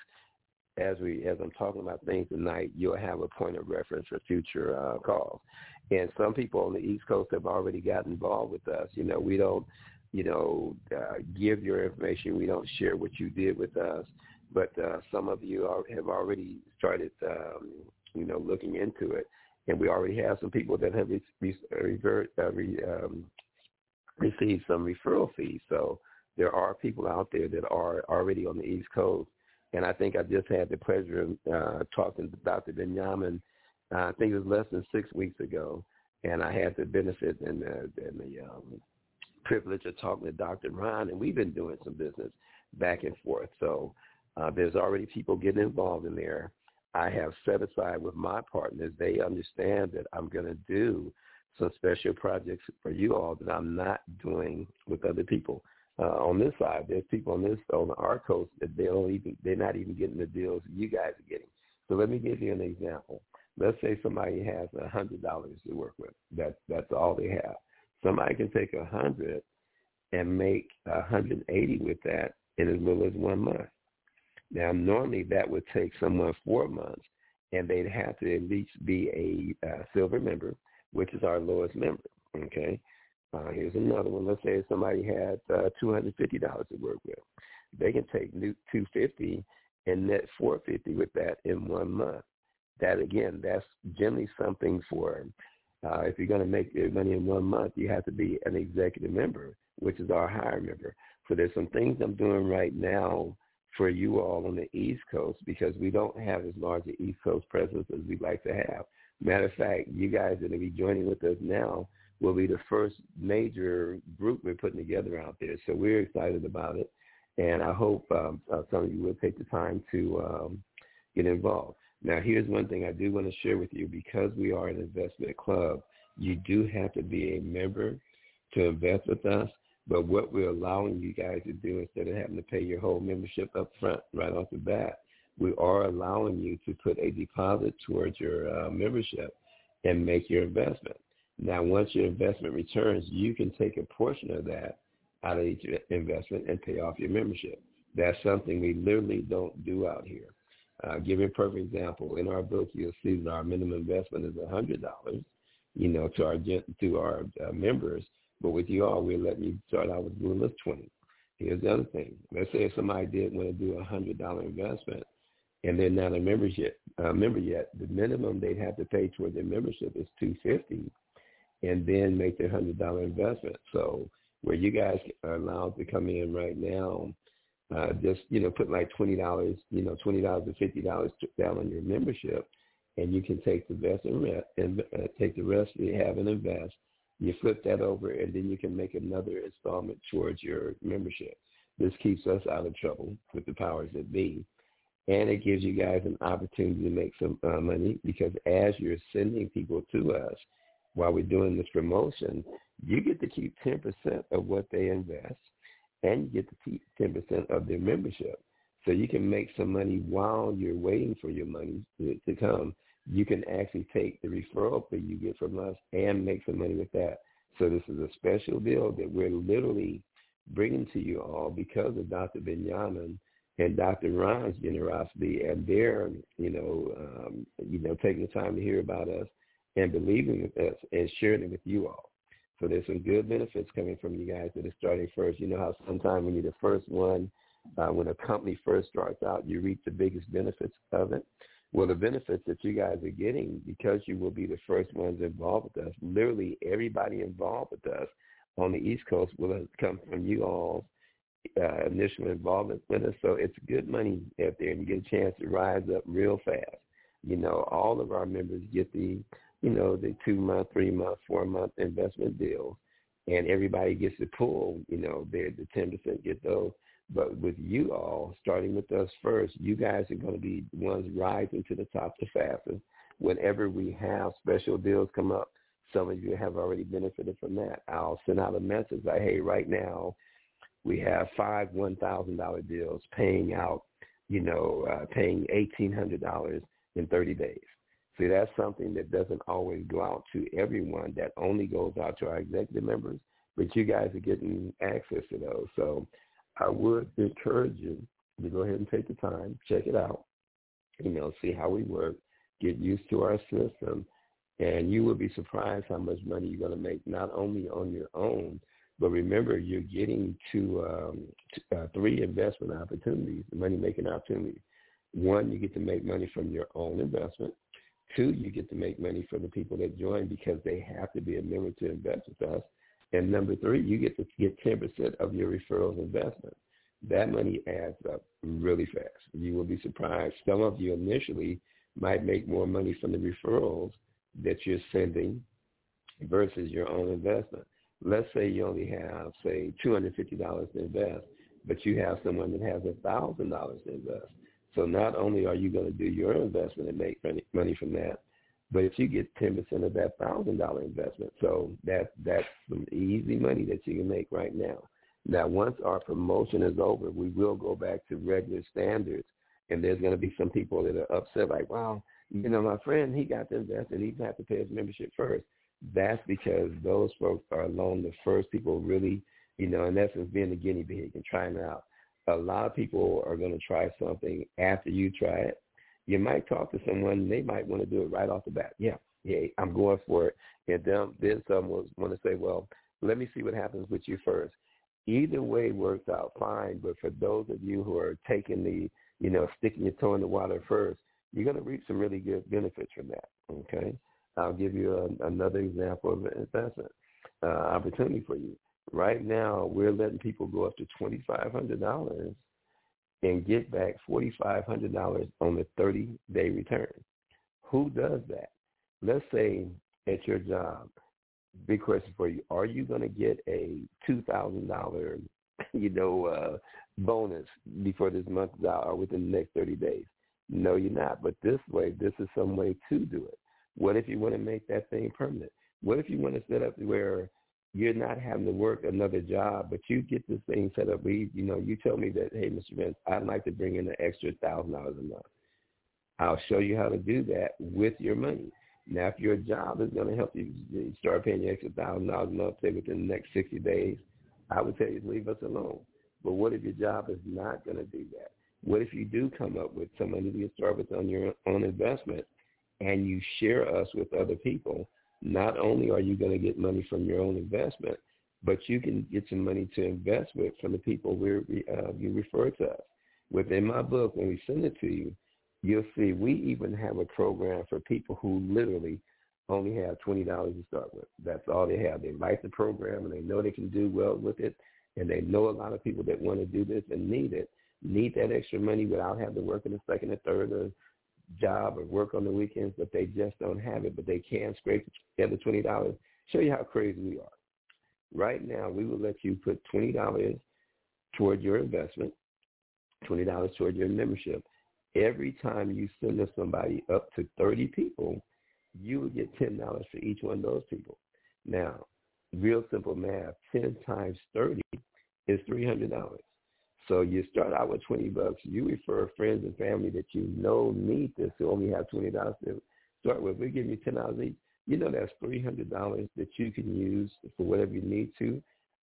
as we as I'm talking about things tonight, you'll have a point of reference for future uh, calls. And some people on the East Coast have already gotten involved with us. You know, we don't, you know, uh, give your information. We don't share what you did with us. But uh, some of you are, have already started, um, you know, looking into it. And we already have some people that have re- re- revert, uh, re- um, received some referral fees. So there are people out there that are already on the East Coast. And I think I just had the pleasure of uh, talking to Doctor Benjamin, uh, I think it was less than six weeks ago, and I had the benefit and the, and the um, privilege of talking to Doctor Ron, and we've been doing some business back and forth. So uh, there's already people getting involved in there. I have set aside with my partners. They understand that I'm going to do some special projects for you all that I'm not doing with other people. Uh, on this side, there's people on this on our coast that they don't even they're not even getting the deals you guys are getting. So let me give you an example. Let's say somebody has a hundred dollars to work with. That's that's all they have. Somebody can take a hundred and make a hundred eighty with that in as little as one month. Now, normally that would take someone four months, and they'd have to at least be a uh, silver member, which is our lowest member. Okay. Uh, here's another one. Let's say somebody had uh, two hundred fifty dollars to work with. They can take two hundred fifty dollars and net four hundred fifty dollars with that in one month. That, again, that's generally something for, uh, if you're going to make your money in one month, you have to be an executive member, which is our higher member. So there's some things I'm doing right now for you all on the East Coast because we don't have as large an East Coast presence as we'd like to have. Matter of fact, you guys that will be joining with us now will be the first major group we're putting together out there. So we're excited about it, and I hope um, uh, some of you will take the time to um, get involved. Now, here's one thing I do want to share with you. Because we are an investment club, you do have to be a member to invest with us, but what we're allowing you guys to do instead of having to pay your whole membership up front right off the bat, we are allowing you to put a deposit towards your uh, membership and make your investment. Now, once your investment returns, you can take a portion of that out of each investment and pay off your membership. That's something we literally don't do out here. Uh, give you a perfect example. In our book, you'll see that our minimum investment is one hundred dollars, you know, to our to our uh, members. But with you all, we're letting you start out with as little as twenty. Here's the other thing. Let's say if somebody did want to do a one hundred dollars investment and they're not a member yet, uh, member yet, the minimum they'd have to pay toward their membership is two hundred fifty dollars and then make their one hundred dollars investment. So where you guys are allowed to come in right now, uh, just, you know, put like twenty dollars, you know, twenty dollars to fifty dollars down on your membership, and you can take the rest and, re- and uh, take the rest you have and invest. You flip that over, and then you can make another installment towards your membership. This keeps us out of trouble with the powers that be, and it gives you guys an opportunity to make some uh, money because as you're sending people to us while we're doing this promotion, you get to keep ten percent of what they invest, and you get to keep ten percent of their membership. So you can make some money while you're waiting for your money to, to come. You can actually take the referral fee you get from us and make some money with that. So this is a special deal that we're literally bringing to you all because of Doctor Benjamin and Doctor Ron's generosity, and their, you know, um, you know, taking the time to hear about us and believing with us and sharing it with you all. So there's some good benefits coming from you guys that are starting first. You know how sometimes when you're the first one, uh, when a company first starts out, you reap the biggest benefits of it. Well, the benefits that you guys are getting, because you will be the first ones involved with us, literally everybody involved with us on the East Coast will have come from you all uh, initial involvement with us. So it's good money out there, and you get a chance to rise up real fast. You know, all of our members get the, you know, the two-month, three-month, four-month investment deals, and everybody gets to pull, you know, the ten percent get those. But with you all, starting with us first, you guys are going to be the ones rising to the top the fastest. Whenever we have special deals come up, some of you have already benefited from that. I'll send out a message like, hey, right now we have five one thousand dollars deals paying out, you know, uh, paying eighteen hundred dollars in thirty days. See, that's something that doesn't always go out to everyone. That only goes out to our executive members, but you guys are getting access to those. So I would encourage you to go ahead and take the time, check it out, you know, see how we work, get used to our system, and you will be surprised how much money you're going to make, not only on your own, but remember, you're getting to um, t- uh, three investment opportunities, money-making opportunities. One, you get to make money from your own investment. Two, you get to make money for the people that join because they have to be a member to invest with us. And number three, you get to get ten percent of your referrals investment. That money adds up really fast. You will be surprised. Some of you initially might make more money from the referrals that you're sending versus your own investment. Let's say you only have, say, two hundred fifty dollars to invest, but you have someone that has one thousand dollars to invest. So not only are you going to do your investment and make money from that, but if you get ten percent of that one thousand dollars investment, so that that's some easy money that you can make right now. Now, once our promotion is over, we will go back to regular standards, and there's going to be some people that are upset, like, wow, you know, my friend, he got to invest, and he's going to have to pay his membership first. That's because those folks are alone the first people really, you know, in essence, being the guinea pig and trying it out. A lot of people are going to try something after you try it. You might talk to someone, they might want to do it right off the bat. Yeah, yeah, I'm going for it. And then, then some will want to say, well, let me see what happens with you first. Either way works out fine, but for those of you who are taking the, you know, sticking your toe in the water first, you're going to reap some really good benefits from that, okay? I'll give you a, another example of an investment uh, opportunity for you. Right now, we're letting people go up to twenty-five hundred dollars and get back four thousand five hundred dollars on a thirty-day return. Who does that? Let's say at your job, big question for you, are you going to get a two thousand dollars, you know, uh, bonus before this month is out or within the next thirty days? No, you're not. But this way, this is some way to do it. What if you want to make that thing permanent? What if you want to set up where you're not having to work another job, but you get this thing set up? We, you know, you tell me that, hey, Mister Vince, I'd like to bring in an extra one thousand dollars a month. I'll show you how to do that with your money. Now, if your job is going to help you start paying your extra one thousand dollars a month, say within the next sixty days, I would tell you to leave us alone. But what if your job is not going to do that? What if you do come up with some money to start with on your own investment and you share us with other people? Not only are you going to get money from your own investment, but you can get some money to invest with from the people we're, uh, you refer to us. Within my book, when we send it to you, you'll see we even have a program for people who literally only have twenty dollars to start with. That's all they have. They like the program, and they know they can do well with it, and they know a lot of people that want to do this and need it, need that extra money without having to work in a second or third or job or work on the weekends, but they just don't have it, but they can scrape together twenty dollars. Show you how crazy we are. Right now, we will let you put twenty dollars toward your investment, twenty dollars toward your membership. Every time you send us somebody up to thirty people, you will get ten dollars for each one of those people. Now, real simple math, ten times thirty is three hundred dollars. So you start out with twenty bucks. You refer friends and family that you know need this who only have twenty dollars to start with. We give you ten dollars each. You know that's three hundred dollars that you can use for whatever you need to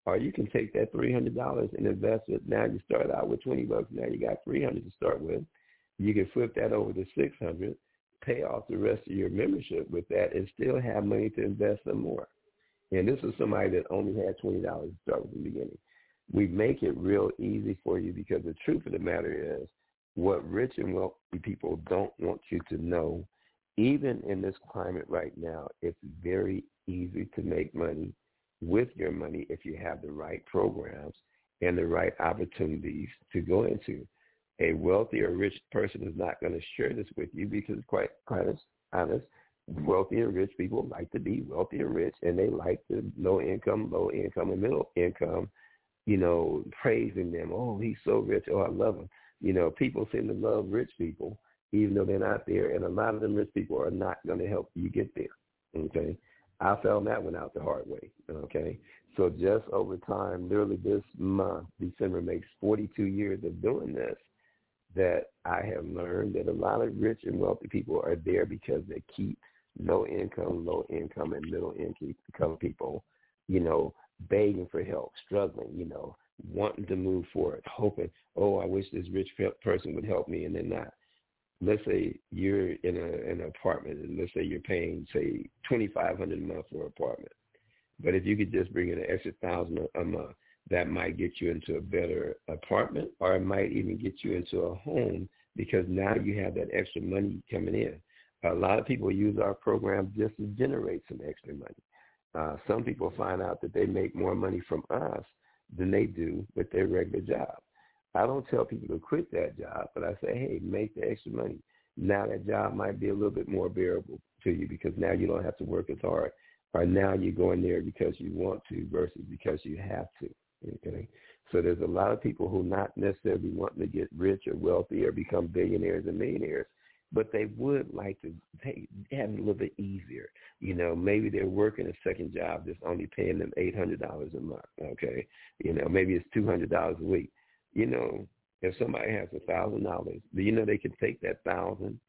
Or you can take that three hundred dollars and invest it. Now you start out with twenty bucks. Now you got three hundred dollars to start with. You can flip that over to six hundred dollars, pay off the rest of your membership with that, and still have money to invest some more. And this is somebody that only had twenty dollars to start with in the beginning. We make it real easy for you because the truth of the matter is what rich and wealthy people don't want you to know, even in this climate right now, it's very easy to make money with your money if you have the right programs and the right opportunities to go into. A wealthy or rich person is not going to share this with you because, quite, quite honest, wealthy and rich people like to be wealthy and rich, and they like the low income, low income, and middle income, you know, praising them. Oh, he's so rich. Oh, I love him. You know, people seem to love rich people, even though they're not there. And a lot of them rich people are not going to help you get there. Okay. I found that one out the hard way. Okay. So just over time, literally this month, December makes forty-two years of doing this, that I have learned that a lot of rich and wealthy people are there because they keep low income, low income, and middle income people, you know, begging for help, struggling, you know, wanting to move forward, hoping, oh, I wish this rich person would help me, and they're not. Let's say you're in, a, in an apartment, and let's say you're paying, say, twenty-five hundred dollars a month for an apartment. But if you could just bring in an extra one thousand dollars a month, that might get you into a better apartment, or it might even get you into a home because now you have that extra money coming in. A lot of people use our program just to generate some extra money. Uh, some people find out that they make more money from us than they do with their regular job. I don't tell people to quit that job, but I say, hey, make the extra money. Now that job might be a little bit more bearable to you because now you don't have to work as hard, or now you're going there because you want to versus because you have to. Okay, so there's a lot of people who not necessarily wanting to get rich or wealthy or become billionaires and millionaires, but they would like to take, have it a little bit easier. You know, maybe they're working a second job that's only paying them eight hundred dollars a month. Okay, you know, maybe it's two hundred dollars a week. You know, if somebody has a thousand dollars, do you know they can take that thousand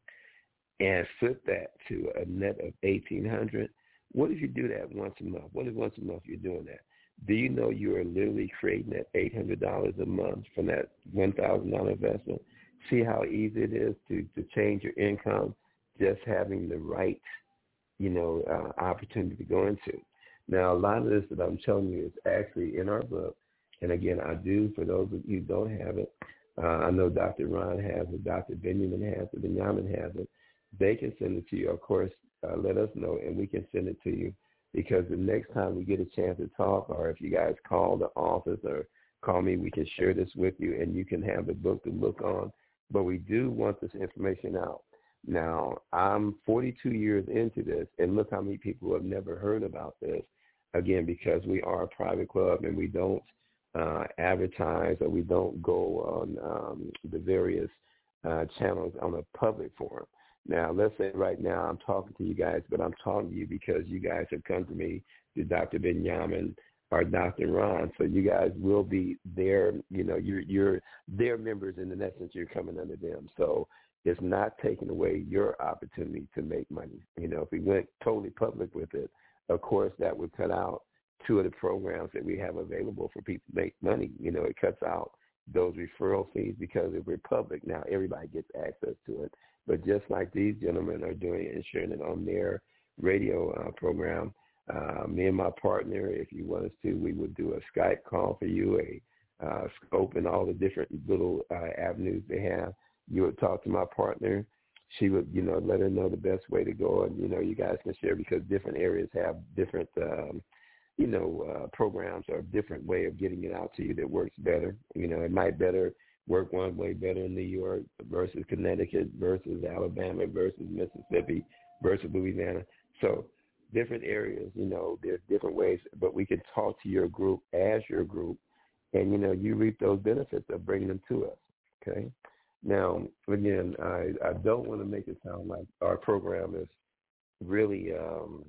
and flip that to a net of eighteen hundred? What if you do that once a month? What if once a month you're doing that? Do you know you are literally creating that eight hundred dollars a month from that one thousand dollars investment? See how easy it is to, to change your income just having the right, you know, uh, opportunity to go into. Now, a lot of this that I'm telling you is actually in our book. And, again, I do, for those of you who don't have it, uh, I know Doctor Ron has it, Doctor Benjamin has it, Benjamin has it. They can send it to you. Of course, uh, let us know, and we can send it to you. Because the next time we get a chance to talk, or if you guys call the office or call me, we can share this with you, and you can have the book to look on. But we do want this information out. Now, I'm forty-two years into this, and look how many people have never heard about this. Again, because we are a private club, and we don't uh, advertise, or we don't go on um, the various uh, channels on a public forum. Now, let's say right now I'm talking to you guys, but I'm talking to you because you guys have come to me, to Doctor Benjamin or Doctor Ron. So you guys will be their, you know, you're, you're their members, and in essence, you're coming under them. So it's not taking away your opportunity to make money. You know, if we went totally public with it, of course, that would cut out two of the programs that we have available for people to make money. You know, it cuts out those referral fees because if we're public now, everybody gets access to it. But just like these gentlemen are doing and sharing it on their radio uh, program, uh, me and my partner, if you want us to, we would do a Skype call for you, a uh, scope and all the different little uh, avenues they have. You would talk to my partner. She would, you know, let her know the best way to go. And, you know, you guys can share because different areas have different, um, you know, uh, programs or different way of getting it out to you that works better. You know, it might better work one way better in New York versus Connecticut versus Alabama versus Mississippi versus Louisiana. So different areas, you know, there's different ways, but we can talk to your group as your group, and, you know, you reap those benefits of bringing them to us, okay? Now, again, I, I don't want to make it sound like our program is really um,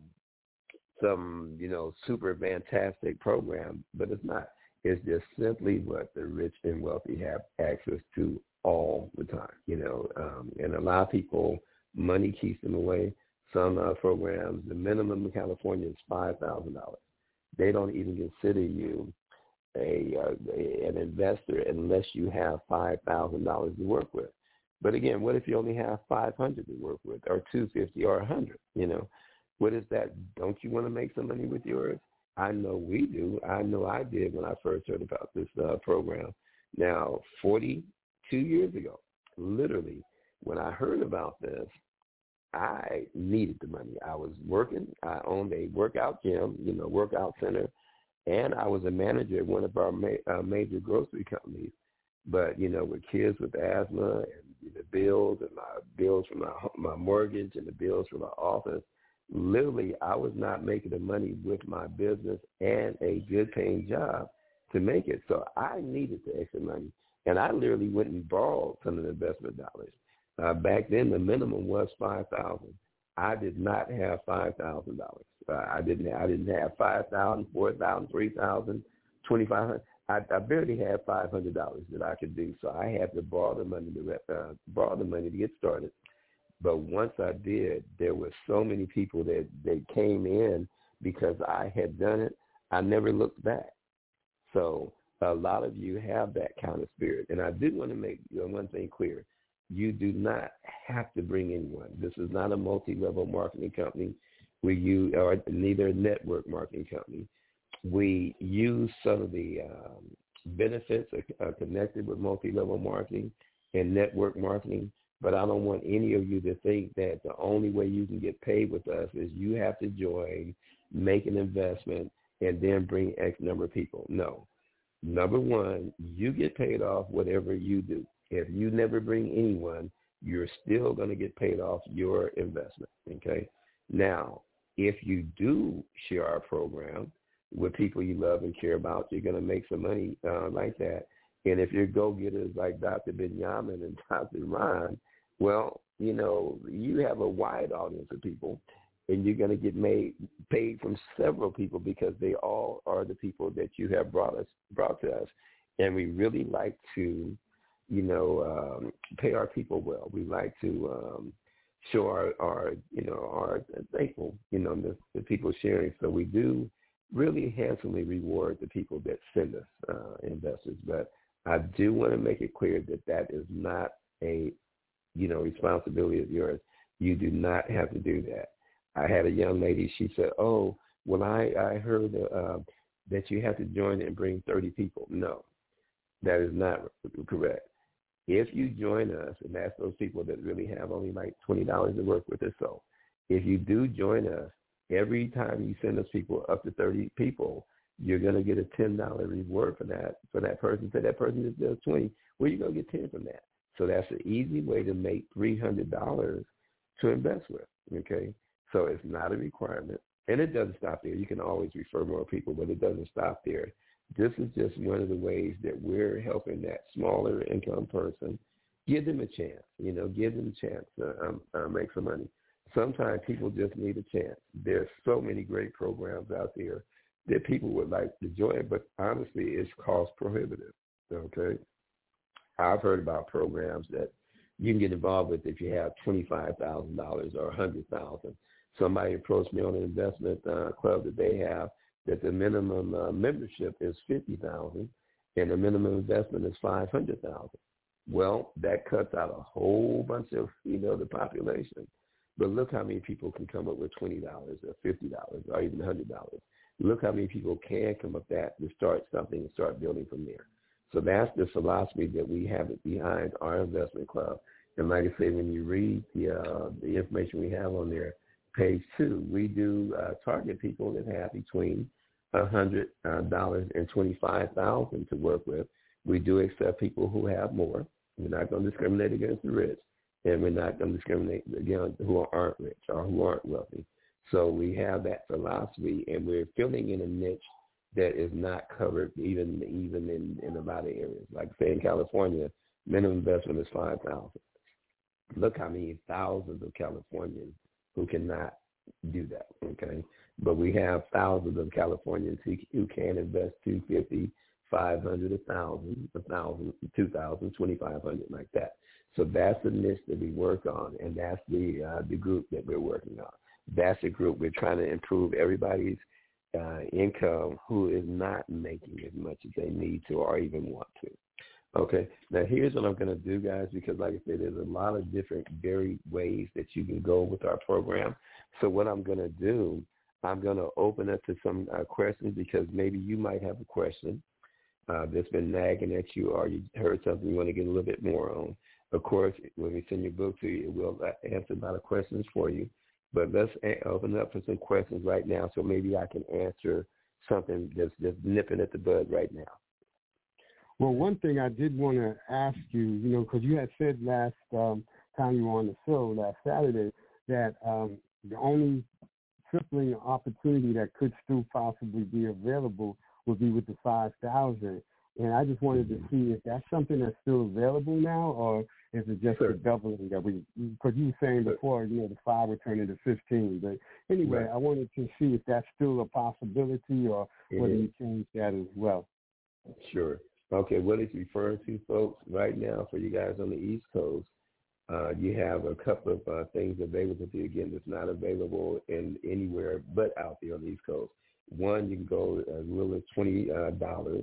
some, you know, super fantastic program, but it's not. It's just simply what the rich and wealthy have access to all the time, you know. Um, and a lot of people, money keeps them away. Some uh, programs, the minimum in California is five thousand dollars. They don't even consider you a, uh, a an investor unless you have five thousand dollars to work with. But again, what if you only have five hundred to work with, or two fifty, or a hundred? You know, what is that? Don't you want to make some money with yours? I know we do. I know I did when I first heard about this uh, program. Now, forty-two years ago, literally, when I heard about this, I needed the money. I was working. I owned a workout gym, you know, workout center, and I was a manager at one of our ma- uh, major grocery companies. But, you know, with kids with asthma and the bills and my bills from my, my mortgage and the bills from my office, literally I was not making the money with my business and a good paying job to make it. So I needed the extra money. And I literally went and borrowed some of the investment dollars. Uh, back then, the minimum was five thousand dollars. I did not have five thousand dollars. Uh, I didn't. I didn't have five thousand dollars, four thousand dollars, three thousand dollars, twenty-five hundred dollars. I, I barely had five hundred dollars that I could do. So I had to borrow the money to uh, borrow the money to get started. But once I did, there were so many people that, that came in because I had done it. I never looked back. So a lot of you have that kind of spirit. And I did want to make you know, one thing clear. You do not have to bring anyone. This is not a multi-level marketing company. We use, or neither a network marketing company. We use some of the um, benefits are, are connected with multi-level marketing and network marketing, but I don't want any of you to think that the only way you can get paid with us is you have to join, make an investment, and then bring X number of people. No. Number one, you get paid off whatever you do. If you never bring anyone, you're still going to get paid off your investment, okay? Now, if you do share our program with people you love and care about, you're going to make some money uh, like that. And if your go-getters like Doctor Benjamin and Doctor Ron, well, you know, you have a wide audience of people, and you're going to get made paid from several people because they all are the people that you have brought us brought to us. And we really like to, you know, um, pay our people well. We like to um, show our, our, you know, our thankful, you know, the, the people sharing. So we do really handsomely reward the people that send us uh, investors. But I do want to make it clear that that is not a, you know, responsibility of yours. You do not have to do that. I had a young lady, she said, oh, well, I, I heard uh, that you have to join and bring thirty people. No, that is not correct. If you join us, and that's those people that really have only like twenty dollars to work with or so, if you do join us, every time you send us people up to thirty people, you're going to get a ten dollars reward for that, for that person. So that person that does twenty, well, you're going to get ten from that. So that's an easy way to make three hundred dollars to invest with, okay? So it's not a requirement, and it doesn't stop there. You can always refer more people, but it doesn't stop there. This is just one of the ways that we're helping that smaller income person. Give them a chance, you know, give them a chance to um, uh, make some money. Sometimes people just need a chance. There's so many great programs out there that people would like to join, but honestly, it's cost prohibitive, okay? I've heard about programs that you can get involved with if you have twenty-five thousand dollars or one hundred thousand dollars. Somebody approached me on an investment uh, club that they have that the minimum uh, membership is fifty thousand dollars and the minimum investment is five hundred thousand dollars. Well, that cuts out a whole bunch of, you know, the population. But look how many people can come up with twenty dollars or fifty dollars or even one hundred dollars. Look how many people can come up with that to start something and start building from there. So that's the philosophy that we have it behind our investment club. And like I say, when you read the uh, the information we have on there, page two, we do uh, target people that have between one hundred dollars and twenty-five thousand dollars to work with. We do accept people who have more. We're not going to discriminate against the rich, and we're not going to discriminate against who aren't rich or who aren't wealthy. So we have that philosophy, and we're filling in a niche that is not covered even even in, in a lot of areas. Like say in California, minimum investment is five thousand dollars. Look how many thousands of Californians who cannot do that, okay? But we have thousands of Californians who, who can invest two hundred fifty dollars, five hundred dollars, one thousand dollars, one thousand dollars, two thousand dollars, twenty-five hundred dollars, like that. So that's the niche that we work on, and that's the uh, the group that we're working on. That's the group we're trying to improve everybody's uh, income who is not making as much as they need to or even want to. Okay, now here's what I'm going to do, guys, because like I said, there's a lot of different varied ways that you can go with our program. So what I'm going to do, I'm going to open up to some uh, questions because maybe you might have a question uh, that's been nagging at you or you heard something you want to get a little bit more on. Of course, when we send your book to you, it will answer a lot of questions for you. But let's open up for some questions right now so maybe I can answer something that's just nipping at the bud right now. Well, one thing I did want to ask you, you know, because you had said last um, time you were on the show, last Saturday, that um, the only tripling opportunity that could still possibly be available would be with the five thousand. And I just wanted to see if that's something that's still available now, or is it just sure. the doubling that we, because you were saying before, you know, the five would turn into fifteen. But anyway, right. I wanted to see if that's still a possibility or it whether is. you change that as well. Sure. Okay, what it's referring to, folks, right now for you guys on the East Coast, uh, you have a couple of uh, things available to you, again, that's not available in anywhere but out there on the East Coast. One, you can go as little as twenty dollars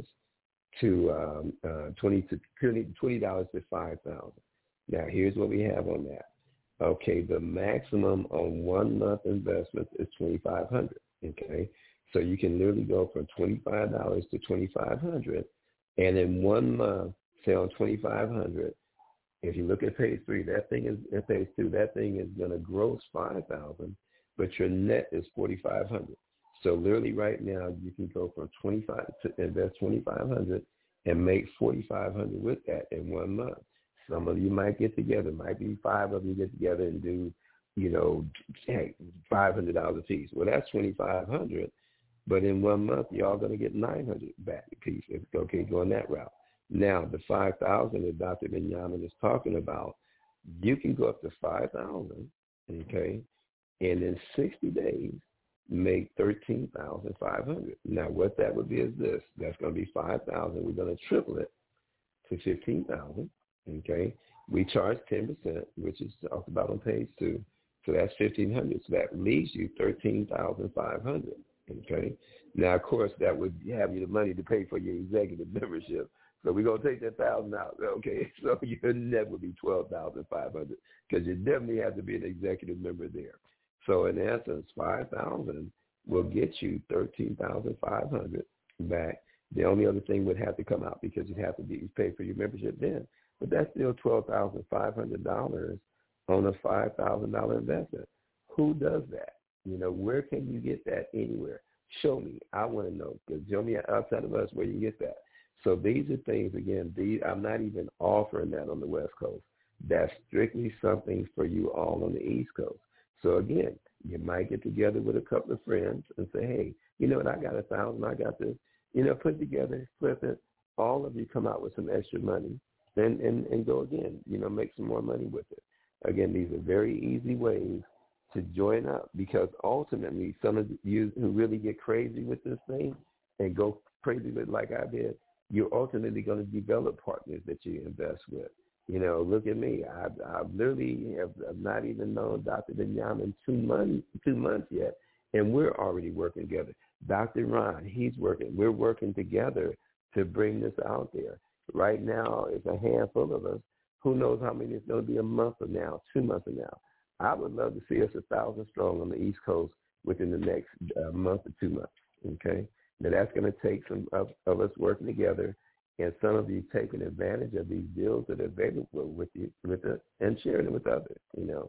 to um, uh, twenty to twenty dollars to five thousand. Now, here's what we have on that. Okay, the maximum on one month investment is twenty-five hundred. Okay, so you can literally go from twenty-five dollars to twenty-five hundred. And in one month, say on twenty-five hundred, if you look at page three, that thing is, at page two, that thing is going to gross five thousand, but your net is forty-five hundred. So literally right now, you can go from twenty-five to invest twenty-five hundred and make forty-five hundred with that in one month. Some of you might get together, might be five of you get together and do, you know, hey, five hundred dollars a piece. Well, that's twenty-five hundred. But in one month, y'all going to get nine hundred back a piece. It's okay, going that route. Now, the five thousand that Doctor Benjamin is talking about, you can go up to five thousand, okay, and in sixty days, make thirteen thousand five hundred. Now, what that would be is this. That's going to be five thousand. We're going to triple it to fifteen thousand, okay. We charge ten percent, which is talked about on page two. So that's fifteen hundred. So that leaves you thirteen thousand five hundred. Okay. Now, of course, that would have you the money to pay for your executive membership. So we're going to take that thousand out. Okay. So your net would be twelve thousand five hundred because you definitely have to be an executive member there. So in essence, five thousand will get you thirteen thousand five hundred back. The only other thing would have to come out because you'd have to be pay for your membership then. But that's still twelve thousand five hundred dollars on a five thousand dollars investment. Who does that? You know, where can you get that anywhere? Show me. I want to know. Because show me outside of us where you get that. So these are things, again, these, I'm not even offering that on the West Coast. That's strictly something for you all on the East Coast. So, again, you might get together with a couple of friends and say, hey, you know what, I got a thousand, I got this. You know, put together, flip it. All of you come out with some extra money and, and, and go again, you know, make some more money with it. Again, these are very easy ways to join up because ultimately some of you who really get crazy with this thing and go crazy with it like I did, you're ultimately going to develop partners that you invest with. You know, look at me. I I literally have I've not even known Doctor Benjamin two months two months yet, and we're already working together. Doctor Ron, he's working. We're working together to bring this out there. Right now, it's a handful of us. Who knows how many it's going to be a month from now, two months from now. I would love to see us a thousand strong on the East Coast within the next uh, month or two months, okay? Now, that's going to take some of, of us working together and some of you taking advantage of these deals that are available with you with the, and sharing them with others, you know.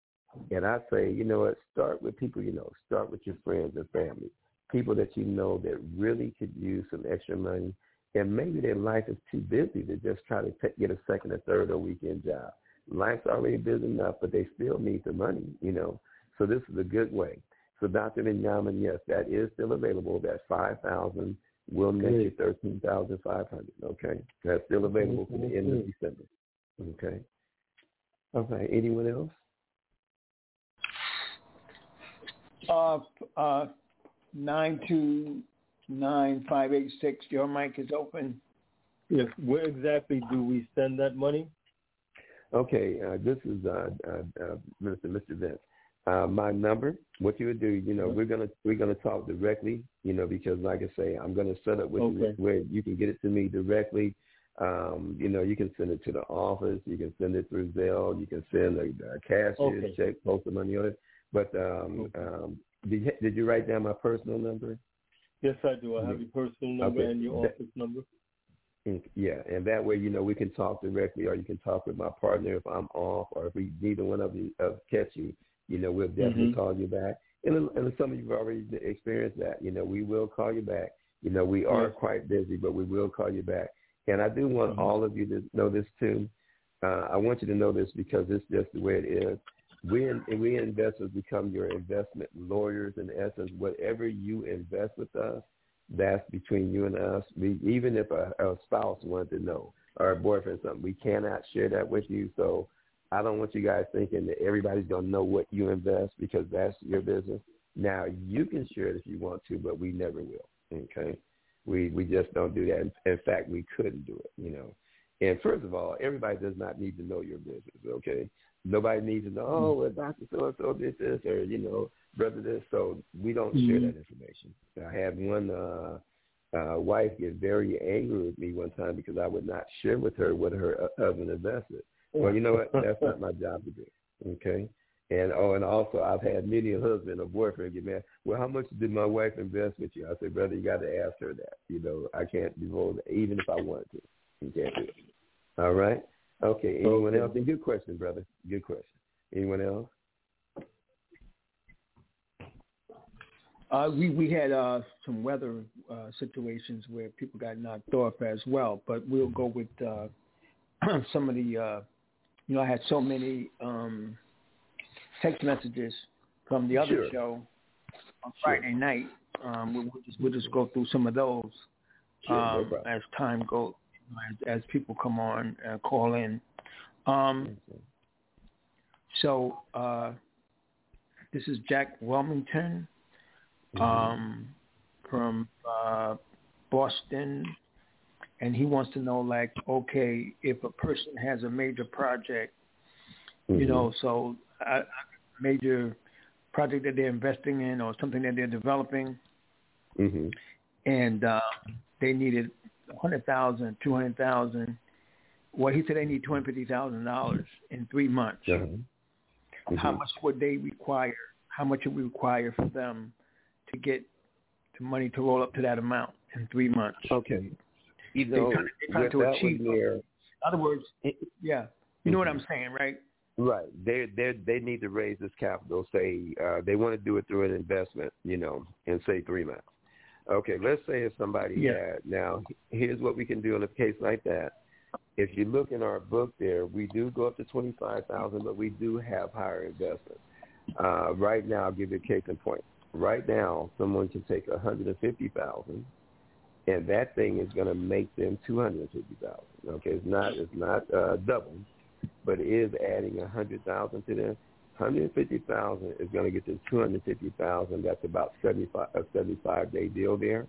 And I say, you know what, start with people you know. Start with your friends and family, people that you know that really could use some extra money, and maybe their life is too busy to just try to t- get a second or third or weekend job. Life's already busy enough, but they still need the money, you know. So this is a good way. So Doctor Benjamin, yes, that is still available. That five thousand will net you thirteen thousand five hundred. Okay, that's still available for the end of December. Okay. Okay. Anyone else? Uh, uh, nine two nine five eight six. Your mic is open. Yes. Where exactly do we send that money? Okay, uh, this is uh, uh, uh, Mister Mister Vince. uh, my number. What you would do, you know, we're gonna we're gonna talk directly, you know, because like I say, I'm gonna set up with Okay. you where you can get it to me directly. Um, you know, you can send it to the office, you can send it through Zelle, you can send a, a cashier's Okay. check, post the money on it. But um, Okay. um, did you, did you write down my personal number? Yes, I do. I have your personal number Okay. and your That- office number. Yeah, and that way, you know, we can talk directly, or you can talk with my partner if I'm off, or if we neither one of you uh, catch you. You know, we'll definitely Mhm. call you back. And, and some of you have already experienced that. You know, we will call you back. You know, we are Yes. quite busy, but we will call you back. And I do want Mhm. all of you to know this too. Uh, I want you to know this because it's just the way it is. We we investors become your investment lawyers in essence. Whatever you invest with us, that's between you and us. We, even if a, a spouse wanted to know, or a boyfriend, something, we cannot share that with you. So I don't want you guys thinking that everybody's going to know what you invest, because that's your business. Now, you can share it if you want to, but we never will, okay? We we just don't do that. In, in fact, we couldn't do it, you know. And first of all, everybody does not need to know your business, okay? Nobody needs to know, oh, well, Doctor So-and-so did this, or, you know, brother this. So we don't mm-hmm. share that information. I had one uh, uh, wife get very angry with me one time because I would not share with her what her husband invested. Well, you know what? That's not my job to do, okay? And oh, and also I've had many a husband or boyfriend get mad. Well, how much did my wife invest with you? I said, brother, you got to ask her that. You know, I can't divulge it, even if I wanted to. You can't do it. All right? Okay, anyone okay. else? And good question, brother. Good question. Anyone else? Uh, we we had uh, some weather uh, situations where people got knocked off as well, but we'll go with uh, some of the. Uh, you know, I had so many um, text messages from the other Sure. show on Sure. Friday night. Um, we'll, we'll just we'll just go through some of those Sure, no um, problem. as time goes, as, as people come on and call in. Um, so uh, this is Jack Wilmington. Um, from uh, Boston, and he wants to know, like, okay, if a person has a major project, mm-hmm. you know, so a, a major project that they're investing in or something that they're developing, mm-hmm. and uh, they needed one hundred thousand dollars, two hundred thousand dollars. Well, he said they need two hundred fifty thousand dollars in three months. Mm-hmm. How much would they require? How much would we require for them to get the money to roll up to that amount in three months? Okay. You They're know, trying, they're trying to achieve. Near, in other words, yeah, you mm-hmm. know what I'm saying, right? Right. They they they need to raise this capital. Say uh, they want to do it through an investment, you know, in say three months. Okay. Let's say if somebody yeah. had. Now, here's what we can do in a case like that. If you look in our book, there we do go up to twenty-five thousand, but we do have higher investments. Uh, right now, I'll give you a case in point. Right now, someone can take one hundred fifty thousand, and that thing is going to make them two hundred fifty thousand. Okay, it's not it's not uh, double, but it is adding one hundred thousand to them. one hundred fifty thousand is going to get to two hundred fifty thousand. That's about seventy-five a seventy-five day deal there.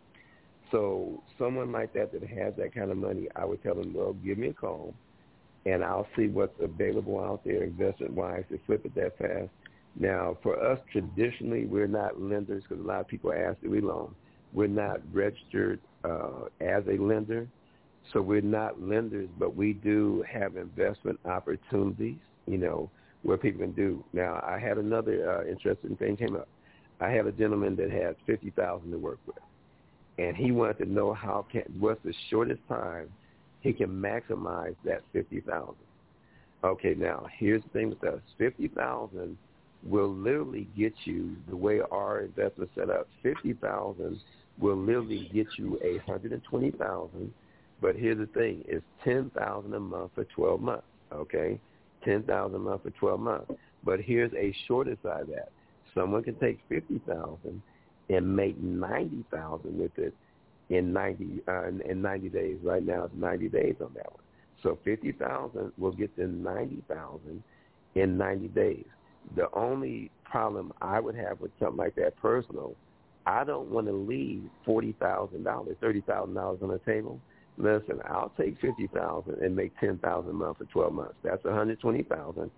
So someone like that that has that kind of money, I would tell them, well, give me a call, and I'll see what's available out there investment-wise to flip it that fast. Now, for us, traditionally, we're not lenders because a lot of people ask, do we loan? We're not registered uh, as a lender, so we're not lenders, but we do have investment opportunities, you know, where people can do. Now, I had another uh, interesting thing came up. I had a gentleman that had fifty thousand dollars to work with, and he wanted to know how can what's the shortest time he can maximize that fifty thousand dollars. Okay, now, here's the thing with us. fifty thousand dollars will literally get you, the way our investment set up, fifty thousand dollars will literally get you one hundred twenty thousand dollars. But here's the thing, it's ten thousand dollars a month for twelve months, okay? ten thousand dollars a month for twelve months. But here's a shorter side of that. Someone can take fifty thousand dollars and make ninety thousand dollars with it in ninety uh, in ninety days. Right now it's ninety days on that one. So fifty thousand dollars will get them ninety thousand dollars in ninety days. The only problem I would have with something like that personal, I don't want to leave forty thousand dollars, thirty thousand dollars on the table. Listen, I'll take fifty thousand dollars and make ten thousand dollars a month for twelve months. That's one hundred twenty thousand dollars.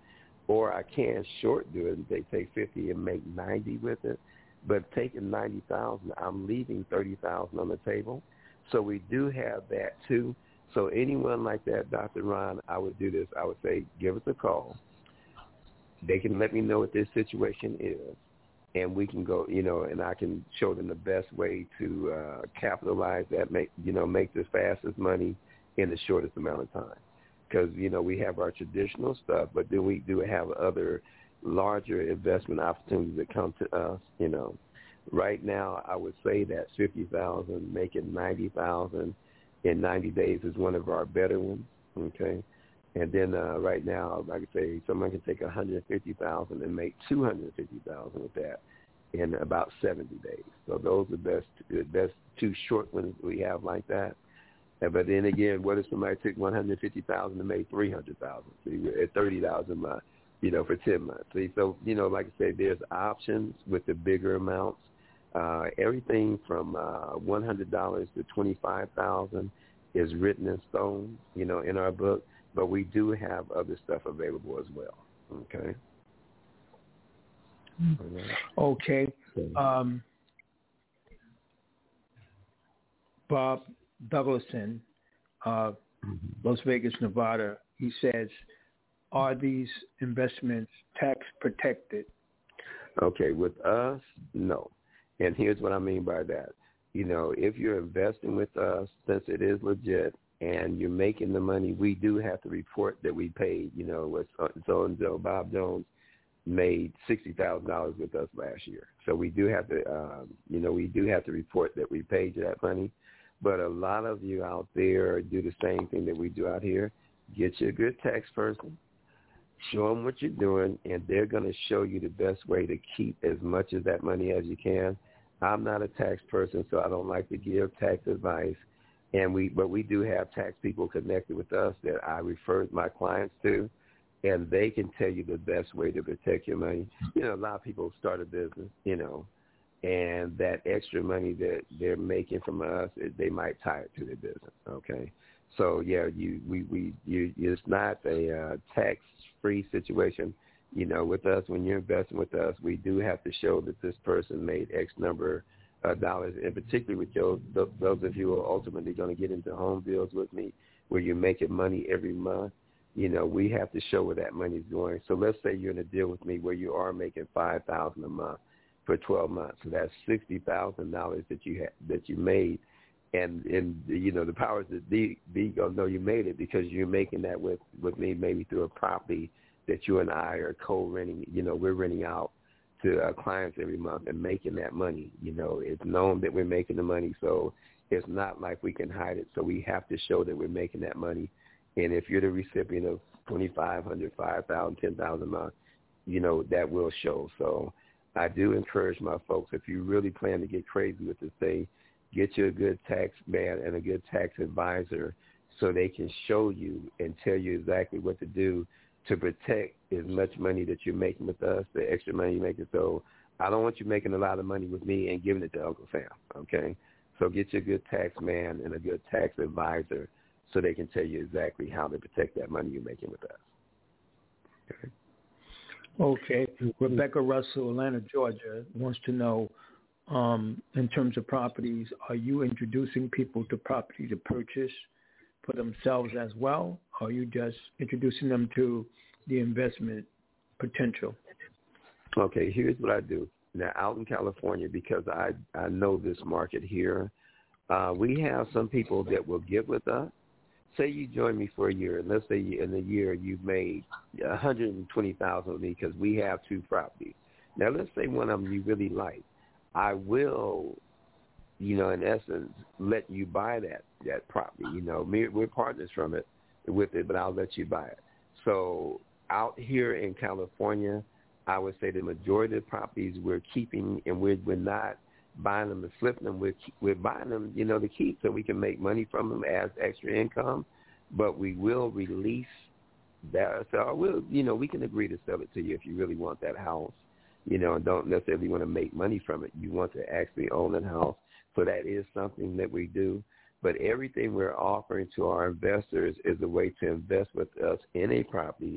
or I can short do it and they take fifty and make ninety with it. But taking ninety thousand, I'm leaving thirty thousand on the table. So we do have that too. So anyone like that, Doctor Ron, I would do this. I would say, give us a call. They can let me know what their situation is, and we can go, you know, and I can show them the best way to uh, capitalize that, make, you know, make the fastest money in the shortest amount of time. Because, you know, we have our traditional stuff, but then we do have other larger investment opportunities that come to us, you know. Right now, I would say that fifty thousand dollars, making ninety thousand dollars in ninety days is one of our better ones, okay? And then uh, right now, like I say, someone can take one hundred fifty thousand dollars and make two hundred fifty thousand dollars with that in about seventy days. So those are the best, the best two short ones we have like that. But then again, what if somebody took one hundred fifty thousand dollars and made three hundred thousand dollars? So at thirty thousand dollars a month, you know, for ten months. See, so, you know, like I said, there's options with the bigger amounts. Uh, everything from uh, one hundred dollars to twenty-five thousand dollars is written in stone, you know, in our book. But we do have other stuff available as well. Okay. Okay. Um, Bob Douglason, uh, Las Vegas, Nevada, he says, are these investments tax protected? Okay, with us, no. And here's what I mean by that. You know, if you're investing with us, since it is legit and you're making the money, we do have to report that we paid, you know, with so-and-so, Bob Jones made sixty thousand dollars with us last year. So we do have to, um, you know, we do have to report that we paid you that money. But a lot of you out there do the same thing that we do out here. Get you a good tax person, show them what you're doing, and they're going to show you the best way to keep as much of that money as you can. I'm not a tax person, so I don't like to give tax advice. And we, but we do have tax people connected with us that I refer my clients to, and they can tell you the best way to protect your money. You know, a lot of people start a business, you know, and that extra money that they're making from us, they might tie it to their business. Okay, so yeah, you we we you it's not a uh, tax-free situation. You know, with us, when you're investing with us, we do have to show that this person made X number of dollars, and particularly with those, those of you who are ultimately going to get into home deals with me, where you're making money every month, you know, we have to show where that money is going. So let's say you're in a deal with me where you are making five thousand dollars a month for twelve months. So that's sixty thousand dollars that you ha- that you made. And, and you know, the powers that be, be going to know you made it because you're making that with, with me maybe through a property that you and I are co-renting. You know, we're renting out to uh, clients every month and making that money. You know, it's known that we're making the money, so it's not like we can hide it. So we have to show that we're making that money. And if you're the recipient of twenty-five hundred dollars, five thousand dollars, ten thousand dollars a month, you know, that will show. So I do encourage my folks, if you really plan to get crazy with this thing, get you a good tax man and a good tax advisor so they can show you and tell you exactly what to do to protect as much money that you're making with us, the extra money you're making. So I don't want you making a lot of money with me and giving it to Uncle Sam, okay? So get you a good tax man and a good tax advisor so they can tell you exactly how to protect that money you're making with us. Okay. Okay. Rebecca Russell, Atlanta, Georgia, wants to know, um, in terms of properties, are you introducing people to property to purchase for themselves as well, or are you just introducing them to the investment potential? Okay, here's what I do. Now, out in California, because I, I know this market here, uh, we have some people that will get with us. Say you join me for a year, and let's say in a year you've made one hundred twenty thousand dollars with me because we have two properties. Now, let's say one of them you really like. I will, you know, in essence, let you buy that, that property. You know, we're partners from it with it, but I'll let you buy it. So out here in California, I would say the majority of the properties we're keeping, and we're, we're not buying them and flipping them. We're, we're buying them, you know, to keep so we can make money from them as extra income, but we will release that. So we'll, you know, we can agree to sell it to you if you really want that house, you know, and don't necessarily want to make money from it. You want to actually own that house. So that is something that we do. But everything we're offering to our investors is a way to invest with us in a property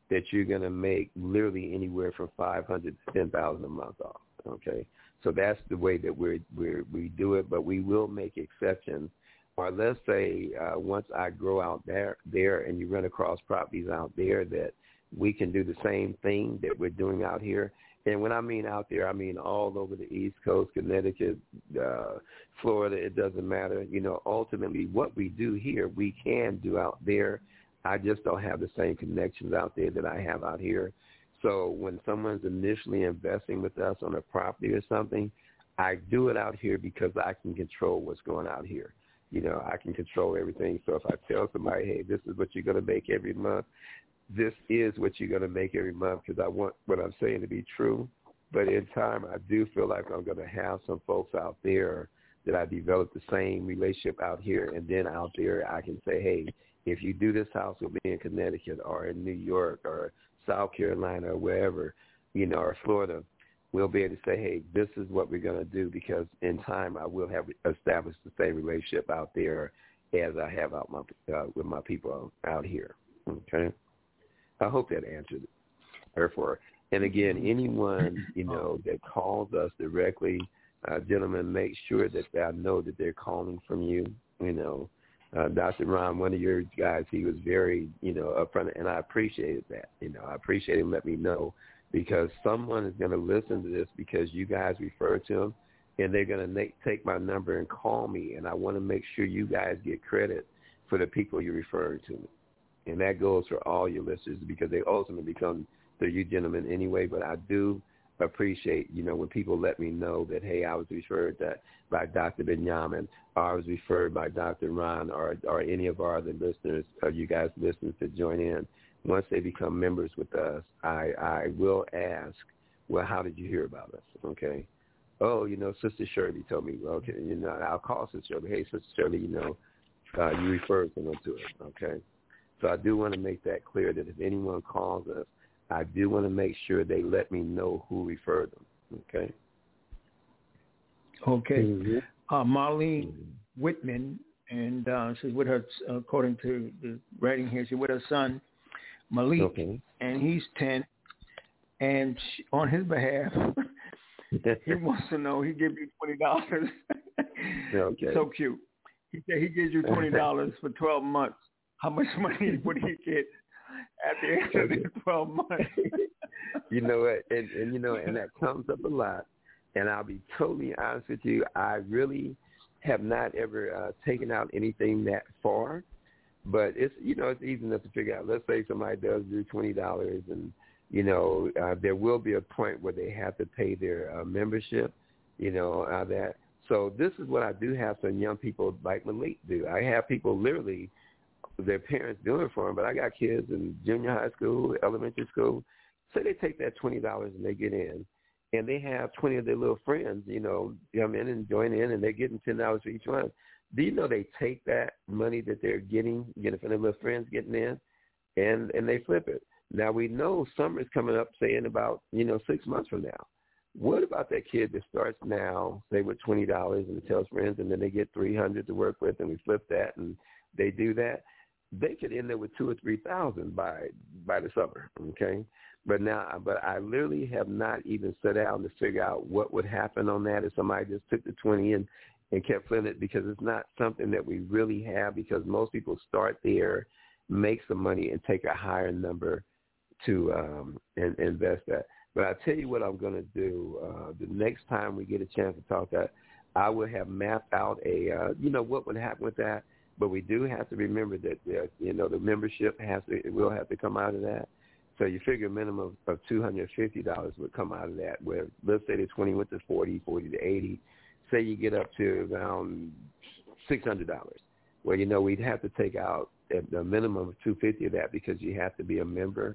that you're going to make literally anywhere from five hundred to ten thousand a month off. Okay, so that's the way that we we we do it. But we will make exceptions. Or let's say uh, once I grow out there, there, and you run across properties out there that we can do the same thing that we're doing out here. And when I mean out there, I mean all over the East Coast, Connecticut, uh, Florida. It doesn't matter. You know, ultimately, what we do here, we can do out there. I just don't have the same connections out there that I have out here. So when someone's initially investing with us on a property or something, I do it out here because I can control what's going out here. You know, I can control everything. So if I tell somebody, hey, this is what you're going to make every month, this is what you're going to make every month, because I want what I'm saying to be true. But in time, I do feel like I'm going to have some folks out there that I developed the same relationship out here, and then out there I can say, hey, if you do this house with me in Connecticut or in New York or South Carolina or wherever, you know, or Florida, we'll be able to say, hey, this is what we're going to do, because in time I will have established the same relationship out there as I have out my, uh, with my people out here. Okay? I hope that answered it. Therefore, and again, anyone, you know, that calls us directly, uh, gentlemen, make sure that I know that they're calling from you. You know, uh, Doctor Ron, one of your guys, he was very, you know, upfront, and I appreciated that. You know, I appreciate him letting me know, because someone is going to listen to this because you guys referred to him, and they're going to take my number and call me, and I want to make sure you guys get credit for the people you referred to me. And that goes for all your listeners, because they ultimately become they're you gentlemen anyway. But I do appreciate, you know, when people let me know that, hey, I was referred to, by Doctor Benjamin, or I was referred by Doctor Ron, or or any of our other listeners, or you guys listeners that join in. Once they become members with us, I, I will ask, well, how did you hear about us? Okay. Oh, you know, Sister Shirley told me. Okay, you know, I'll call Sister Shirley. Hey, Sister Shirley, you know, uh, you referred someone to it. Okay. So I do want to make that clear, that if anyone calls us, I do want to make sure they let me know who referred them. Okay. Okay. Mm-hmm. Uh, Marlene Whitman, and uh, she's with her, according to the writing here, she's with her son, Malik, okay. and he's ten. And she, on his behalf, he wants to know, he gives you twenty dollars. Okay. So cute. He said he gives you twenty dollars for twelve months. How much money would he get at the end of the twelve months? You know what, and, and you know, and that comes up a lot. And I'll be totally honest with you, I really have not ever uh, taken out anything that far. But it's, you know, it's easy enough to figure out. Let's say somebody does do twenty dollars, and you know, uh, there will be a point where they have to pay their uh, membership. You know, uh, that. So this is what I do have some young people like Malik do. I have people literally, their parents doing it for them, but I got kids in junior high school, elementary school. So they take that twenty dollars and they get in, and they have twenty of their little friends, you know, come in and join in, and they're getting ten dollars for each one. Do you know they take that money that they're getting, getting from their little friends getting in, and, and they flip it? Now, we know summer is coming up, say, in about, you know, six months from now. What about that kid that starts now, say, with twenty dollars and tells friends, and then they get three hundred dollars to work with, and we flip that, and they do that? They could end up with two or three thousand by by the summer, okay? But now, but I literally have not even sat down to figure out what would happen on that if somebody just took the twenty and and kept flipping it, because it's not something that we really have, because most people start there, make some money, and take a higher number to um, and, invest that. But I tell you what I'm going to do. Uh, the next time we get a chance to talk that, I will have mapped out a, uh, you know, what would happen with that. But we do have to remember that, uh, you know, the membership has to, it will have to come out of that. So you figure a minimum of, of two hundred fifty dollars would come out of that, where let's say the twenty went to forty, forty to eighty. Say you get up to around six hundred dollars. Well, you know, we'd have to take out a minimum of two hundred fifty dollars of that, because you have to be a member.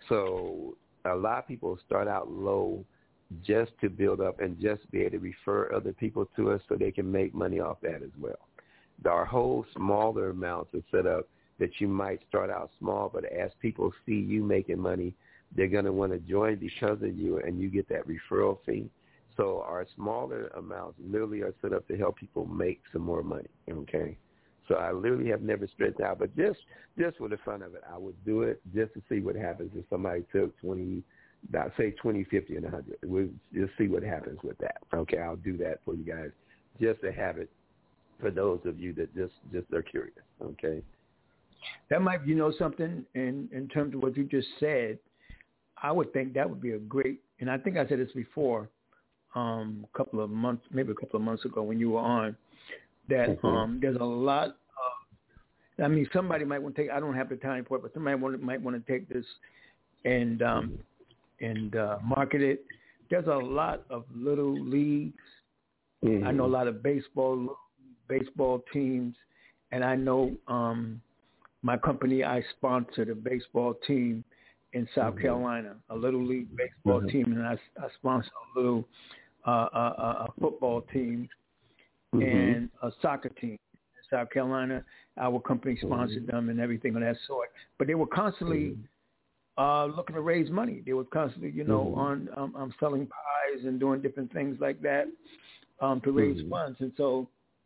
So a lot of people start out low just to build up and just be able to refer other people to us so they can make money off that as well. Our whole smaller amounts are set up that you might start out small, but as people see you making money, they're going to want to join because of you, and you get that referral fee. So our smaller amounts literally are set up to help people make some more money, okay? So I literally have never stretched out. But just just for the fun of it, I would do it just to see what happens if somebody took twenty, about say twenty, fifty, and one hundred. We'll just see what happens with that. Okay, I'll do that for you guys just to have it for those of you that just, just are curious. Okay. That might, you know, something in, in terms of what you just said. I would think that would be a great, and I think I said this before, um, a couple of months, maybe a couple of months ago when you were on, that mm-hmm. um, there's a lot of, I mean, somebody might want to take, I don't have the time for it, but somebody want, might want to take this and um, and uh, market it. There's a lot of little leagues. Mm-hmm. I know a lot of baseball baseball teams, and I know um, my company, I sponsored a baseball team in South mm-hmm. Carolina, a little league baseball mm-hmm. team, and I, I sponsored a little uh, a, a football team mm-hmm. and a soccer team in South Carolina. Our company sponsored mm-hmm. them and everything of that sort. But they were constantly mm-hmm. uh, looking to raise money. They were constantly, you know, mm-hmm. on um, um, selling pies and doing different things like that um, to raise mm-hmm. funds. And so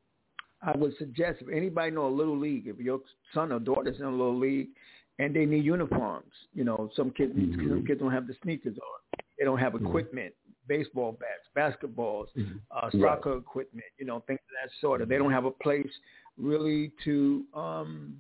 I would suggest if anybody know a little league, if your son or daughter's in a little league and they need uniforms, you know, some kids mm-hmm. some kids don't have the sneakers on. They don't have equipment, mm-hmm. baseball bats, basketballs, mm-hmm. uh, soccer right. equipment, you know, things of that sort. Of. They don't have a place really to um,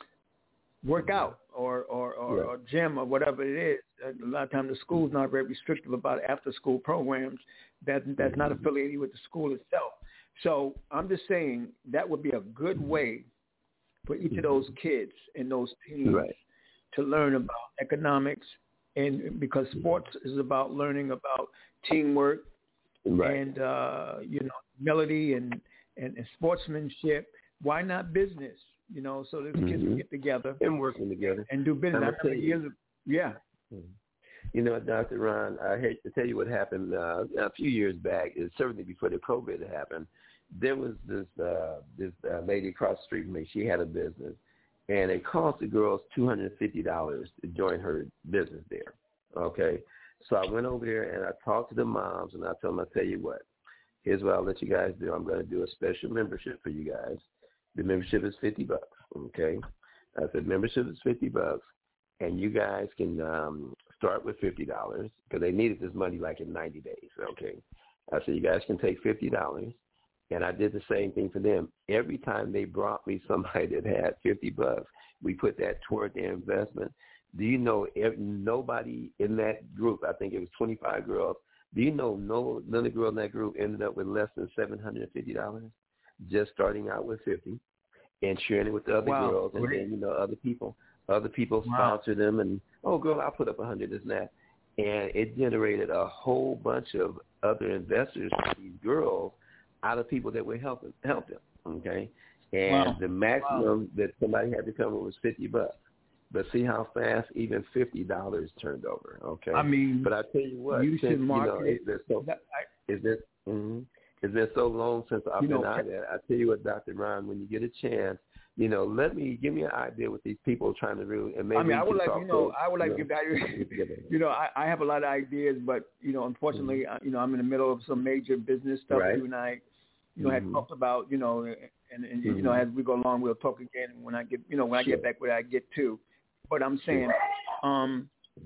work out or or, or, right. or gym or whatever it is. A lot of times the school's not very restrictive about after-school programs that that's mm-hmm. not affiliated with the school itself. So I'm just saying that would be a good way for each of those kids and those teens right. to learn about economics, and because sports is about learning about teamwork right. and uh, you know, humility and, and, and sportsmanship. Why not business? You know, so these mm-hmm. kids can get together and working together and do business. I remember years of, yeah. Mm-hmm. You know, Doctor Ron, I hate to tell you what happened uh, a few years back. Is certainly before the COVID happened. There was this uh, this uh, lady across the street from me. She had a business, and it cost the girls two hundred and fifty dollars to join her business there. Okay, so I went over there and I talked to the moms, and I told them, I tell you what, here's what I'll let you guys do. I'm going to do a special membership for you guys. The membership is fifty bucks. Okay, I said membership is fifty bucks, and you guys can um, start with fifty dollars because they needed this money like in ninety days. Okay, I said you guys can take fifty dollars. And I did the same thing for them. Every time they brought me somebody that had fifty bucks, we put that toward their investment. Do you know every, nobody in that group, I think it was twenty-five girls, do you know no, none of the girls in that group ended up with less than seven hundred fifty dollars, just starting out with fifty and sharing it with the other wow. girls. And then, you know, other people, other people wow. sponsor them and, oh, girl, I'll put up one hundred, this and that. And it generated a whole bunch of other investors for these girls out of people that would help them, help them, okay? And wow. the maximum wow. that somebody had to come with was fifty bucks. But see how fast even fifty dollars turned over, okay? I mean, but I tell you what, you since, should market you know, it's been so, that, I, it's been, mm-hmm, it's been so long since I've you been know, out there. I tell you what, Doctor Ron, when you get a chance, you know, let me, give me an idea with these people trying to really, and maybe I mean, I would like, you know, to, I would like you to give that, you know, I, I have a lot of ideas, but, you know, unfortunately, mm-hmm. you know, I'm in the middle of some major business stuff. Right. You and I, you know, mm-hmm. had talked about, you know, and, and mm-hmm. you know, as we go along, we'll talk again when I get, you know, when sure. I get back where I get to. But I'm saying, um,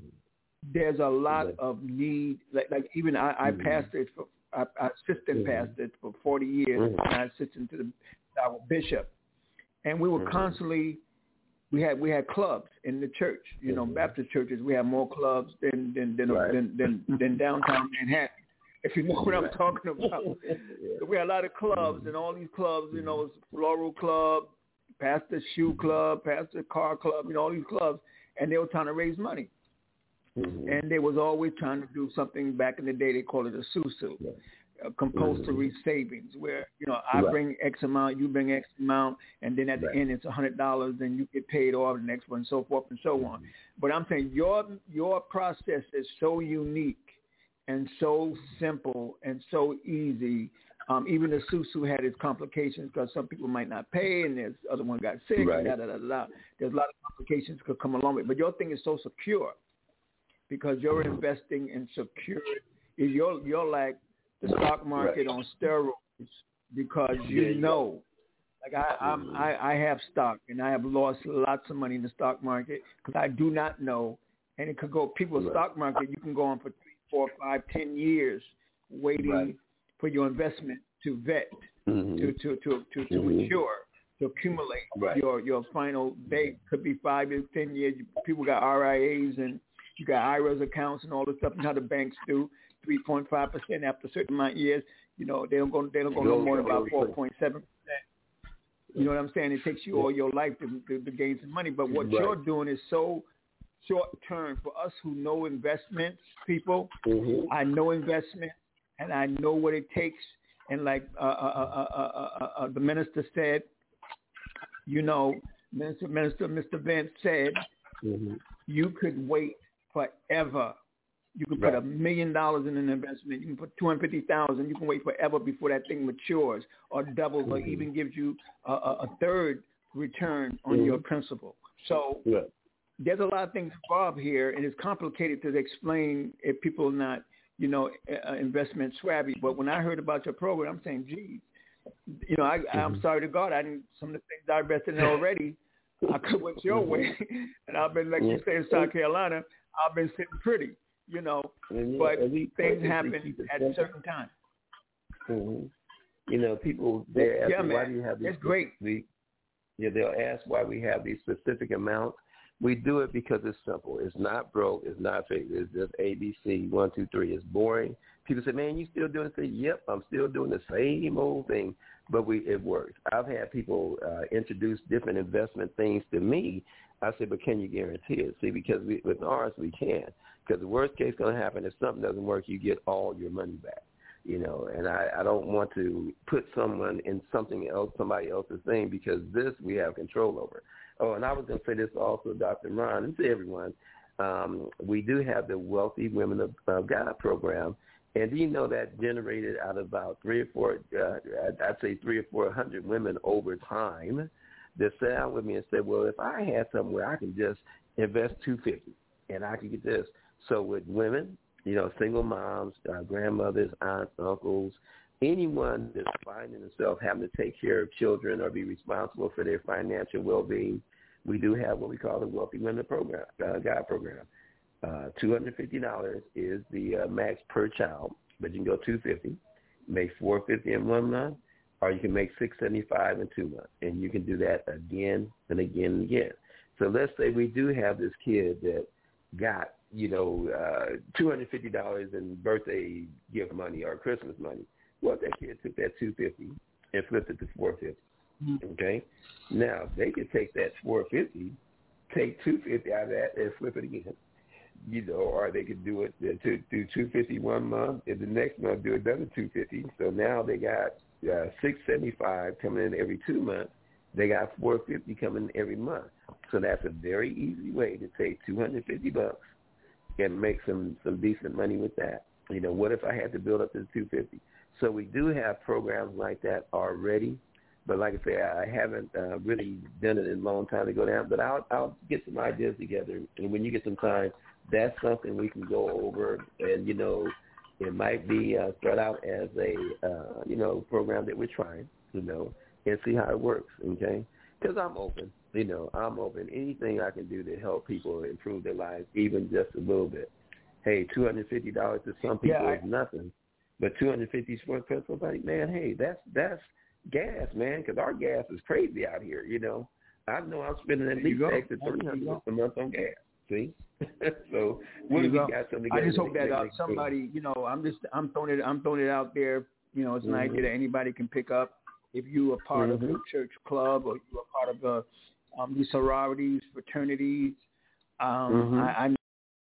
there's a lot of need. Like, like even I, I mm-hmm. pastored for, I, I assistant mm-hmm. pastored for forty years, mm-hmm. and I assisted to the our bishop, and we were mm-hmm. constantly. We had we had clubs in the church. You know, mm-hmm. Baptist churches. We have more clubs than than than right. than, than, than downtown Manhattan. If you know what I'm talking about. yeah. So we had a lot of clubs, mm-hmm. and all these clubs, you know, Floral Club, Pastor Shoe Club, Pastor Car Club, you know, all these clubs, and they were trying to raise money. Mm-hmm. And they was always trying to do something back in the day, they call it a susu, yeah. a compulsory mm-hmm. savings, where, you know, I right. bring X amount, you bring X amount, and then at right. the end it's one hundred dollars, and you get paid off the next one, and so forth and so mm-hmm. on. But I'm saying your your process is so unique and so simple and so easy. Um, even the Susu had its complications because some people might not pay, and there's other one got sick. Right. Da, da, da, da. There's a lot of complications could come along with it. But your thing is so secure because you're investing in secure. You're you're like the stock market right. on steroids because you know, Like I, I'm, I, I have stock, and I have lost lots of money in the stock market because I do not know. And it could go. People's right. stock market, you can go on for three, four, five, ten years waiting right. for your investment to vet, mm-hmm. to to to to, to mm-hmm. mature, to accumulate. Right. Your your final date could be five years, ten years. People got R I As and you got I R As accounts and all this stuff, and how the banks do three point five percent after a certain amount of years. You know, they don't go. They don't go no more than about four point seven percent. You know what I'm saying? It takes you all your life to, to, to gain some money. But what right. you're doing is so short term for us who know investments, people. Mm-hmm. I know investment, and I know what it takes. And like uh, uh, uh, uh, uh, uh, the minister said, you know, Minister, Minister Mister Vince said, mm-hmm. you could wait forever. You can put a million dollars in an investment. You can put two hundred fifty thousand dollars. You can wait forever before that thing matures or doubles mm-hmm. or even gives you a, a third return on mm-hmm. your principal. So yeah. there's a lot of things involved here, and it's complicated to explain if people are not, you know, uh, investment savvy. But when I heard about your program, I'm saying, geez, you know, I, mm-hmm. I'm sorry to God, I didn't. Some of the things I invested in already, I could went your mm-hmm. way, and I've been, like yeah. you say, in South Carolina, I've been sitting pretty. You know, yeah, but things happen at a certain time. Mm-hmm. You know, people, they ask, yeah, why do you have these? It's great. We, yeah, they'll ask why we have these specific amounts. We do it because it's simple. It's not broke. It's not fake. It's just A, B, C, one, two, three. It's boring. People say, man, you still doing this? Yep, I'm still doing the same old thing, but we it works. I've had people uh, introduce different investment things to me. I said, but can you guarantee it? See, because we, with ours, we can. Because the worst case going to happen, if something doesn't work, you get all your money back. You know, and I, I don't want to put someone in something else, somebody else's thing, because this we have control over. Oh, and I was going to say this also, Doctor Ron, and to everyone. Um, we do have the Wealthy Women of uh, God program, and do you know that generated out of about three or four, uh, I'd say three or four hundred women over time that sat down with me and said, well, if I had somewhere I can just invest two hundred fifty dollars and I can get this. So with women, you know, single moms, uh, grandmothers, aunts, uncles, anyone that's finding themselves having to take care of children or be responsible for their financial well-being, we do have what we call the Wealthy Women Program, uh, God program. Uh, two hundred fifty dollars is the uh, max per child, but you can go two hundred fifty dollars, make four hundred fifty dollars in one month, or you can make six hundred seventy-five dollars in two months, and you can do that again and again and again. So let's say we do have this kid that got, you know, uh, two hundred fifty dollars in birthday gift money or Christmas money. Well, that kid took that two hundred fifty dollars and flipped it to four hundred fifty dollars. Mm-hmm. Okay? Now, they could take that four hundred fifty dollars, take two hundred fifty dollars out of that and flip it again. You know, or they could do it to do two hundred fifty dollars one month, and the next month do another two hundred fifty dollars. So now they got uh, six hundred seventy-five dollars coming in every two months. They got four hundred fifty dollars coming in every month. So that's a very easy way to take two hundred fifty bucks and make some, some decent money with that. You know, what if I had to build up to two hundred fifty? So we do have programs like that already, but like I say, I haven't uh, really done it in a long time to go down, but I'll, I'll get some ideas together, and when you get some time, that's something we can go over, and, you know, it might be uh, start out as a, uh, you know, program that we're trying, you know, and see how it works, okay? Because I'm open, you know, I'm open. Anything I can do to help people improve their lives, even just a little bit. Hey, two hundred fifty dollars to some people yeah, I, is nothing, but two hundred fifty dollars for somebody, man, hey, that's that's gas, man, because our gas is crazy out here, you know. I know I'm spending at least extra three hundred dollars a month on gas, see? So what do we got something I just hope that uh, somebody, you know, I'm just, I'm throwing it, I'm throwing it out there, you know, it's an mm-hmm. idea that anybody can pick up. If you are part mm-hmm. of a church club or you are part of the um, these sororities, fraternities, um, mm-hmm. I, I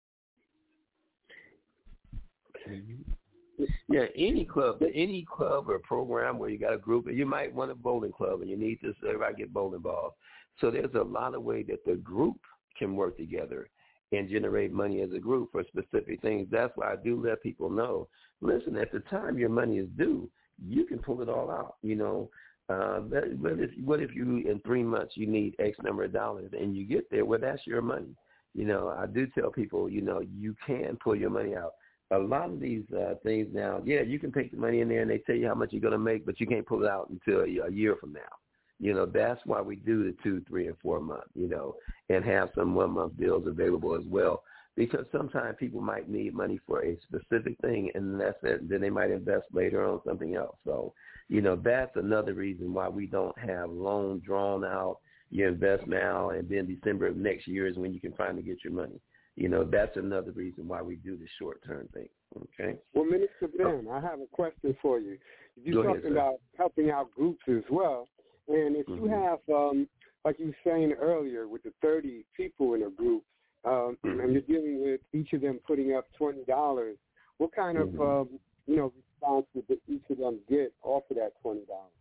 Yeah, any club, any club or program where you got a group, and you might want a bowling club, and you need to so everybody get bowling balls. So there's a lot of ways that the group can work together and generate money as a group for specific things. That's why I do let people know, listen, at the time your money is due, you can pull it all out, you know. Uh, but what if, what if you, in three months, you need X number of dollars, and you get there, well, that's your money. You know, I do tell people, you know, you can pull your money out. A lot of these uh, things now, yeah, you can take the money in there and they tell you how much you're going to make, but you can't pull it out until a, a year from now. You know, that's why we do the two, three, and four month, you know, and have some one-month deals available as well. Because sometimes people might need money for a specific thing, and that's it. Then they might invest later on something else. So, you know, that's another reason why we don't have loans drawn out. You invest now, and then December of next year is when you can finally get your money. You know, that's another reason why we do the short-term thing, okay? Well, Minister Ben, I have a question for you. You're Go talking ahead, about helping out groups as well. And if mm-hmm. you have, um, like you were saying earlier, with the thirty people in a group, um, mm-hmm. and you're dealing with each of them putting up twenty dollars, what kind mm-hmm. of, um, you know, response would each of them get off of that twenty dollars?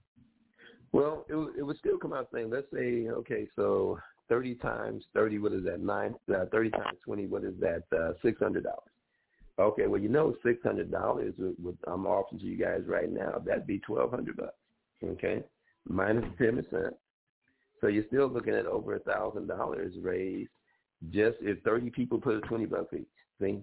Well, it, it would still come out saying, let's say, okay, so thirty times thirty, what is that? Nine. Uh, thirty times twenty, what is that? Uh, six hundred dollars. Okay, well, you know, six hundred dollars. What I'm offering to you guys right now, that'd be twelve hundred bucks. Okay, minus ten percent. So you're still looking at over a thousand dollars raised, just if thirty people put a twenty bucks each. See.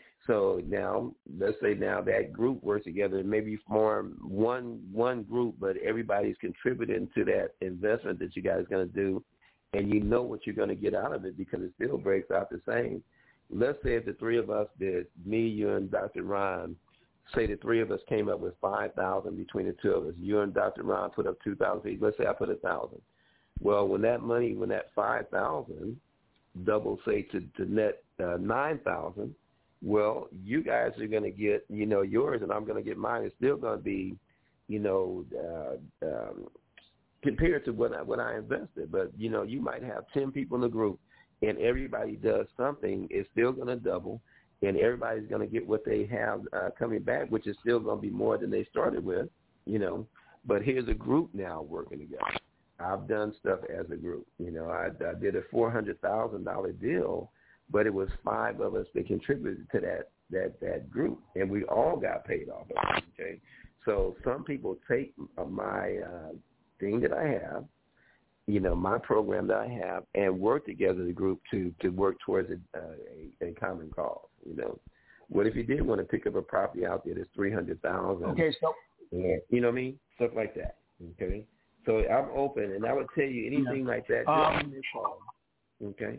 So now, let's say now that group works together and maybe form one one group, but everybody's contributing to that investment that you guys are going to do, and you know what you're going to get out of it because it still breaks out the same. Let's say if the three of us did, me, you, and Doctor Ron, say the three of us came up with five thousand dollars between the two of us. You and Doctor Ron put up two thousand dollars each. Let's say I put one thousand dollars. Well, when that money, when that five thousand dollars double, say, to, to net uh, nine thousand dollars, well, you guys are going to get, you know, yours, and I'm going to get mine. It's still going to be, you know, uh, um, compared to what I, what I invested. But, you know, you might have ten people in the group, and everybody does something. It's still going to double, and everybody's going to get what they have uh, coming back, which is still going to be more than they started with, you know. But here's a group now working together. I've done stuff as a group. You know, I, I did a four hundred thousand dollars deal, but it was five of us that contributed to that that that group, and we all got paid off of it, okay? So some people take my uh, thing that I have, you know, my program that I have, and work together as a group to, to work towards a, uh, a, a common cause, you know. What if you did want to pick up a property out there that's three hundred thousand dollars? Okay, so. Yeah, you know what I mean? Stuff like that, okay? So I'm open, and I would tell you anything yeah. like that, just um, give me a call, okay?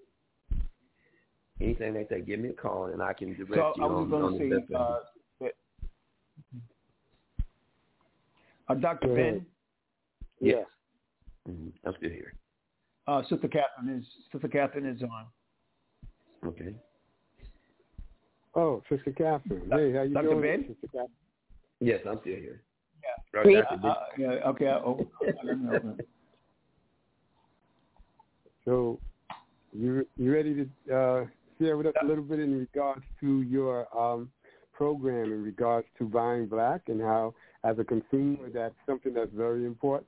Anything like that, give me a call, and I can direct so you I was on, going on to the say, best uh, that, uh, Doctor Go Ben? Yes. Mm-hmm. I'm still here. Uh, Sister Catherine is Sister Catherine is on. Okay. Oh, Sister Catherine. Hey, how you Doctor doing, Ben? Sister Catherine? Yes, I'm still here. Yeah. Right, uh, uh, yeah okay. Oh, so, you you ready to uh, share with us a little bit in regards to your um, program in regards to buying black and how, as a consumer, that's something that's very important?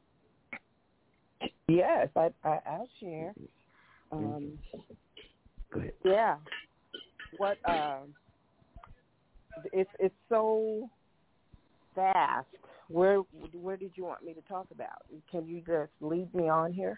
Yes, I, I, I'll share. Um, Go ahead. Yeah. What? Uh, it's it's so fast. Where where did you want me to talk about? Can you just lead me on here?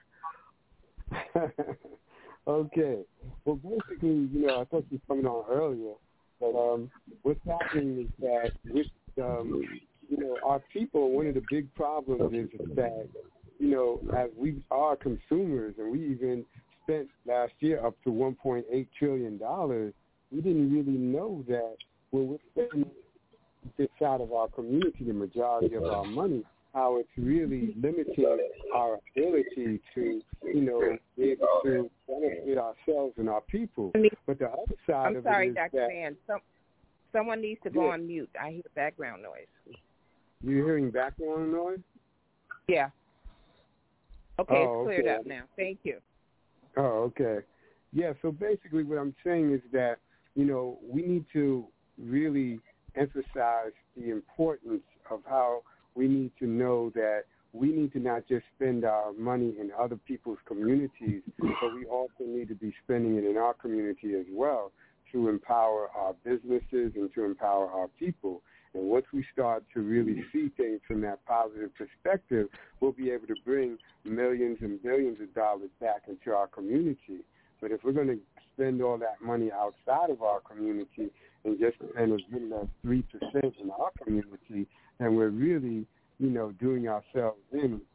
Okay. Well, basically, you know, I thought you were coming on earlier, but um, what's happening is that with, um, you know, our people, one of the big problems is that, you know, as we are consumers, and we even spent last year up to one point eight trillion dollars, we didn't really know that when we're spending this out of our community, the majority of our money, how it's really limiting our ability to, you know, be able to benefit ourselves and our people. But the other side I'm of sorry, it is Doctor that Van. Some, someone needs to go yeah. on mute. I hear background noise. You're hearing background noise? Yeah. Okay, oh, it's cleared okay. up now. Thank you. Oh, okay. Yeah, so basically what I'm saying is that, you know, we need to really emphasize the importance of how we need to know that we need to not just spend our money in other people's communities, but we also need to be spending it in our community as well to empower our businesses and to empower our people. And once we start to really see things from that positive perspective, we'll be able to bring millions and billions of dollars back into our community. But if we're going to spend all that money outside of our community and just spend as little as three percent in our community, then we're really, you know, doing ourselves in when we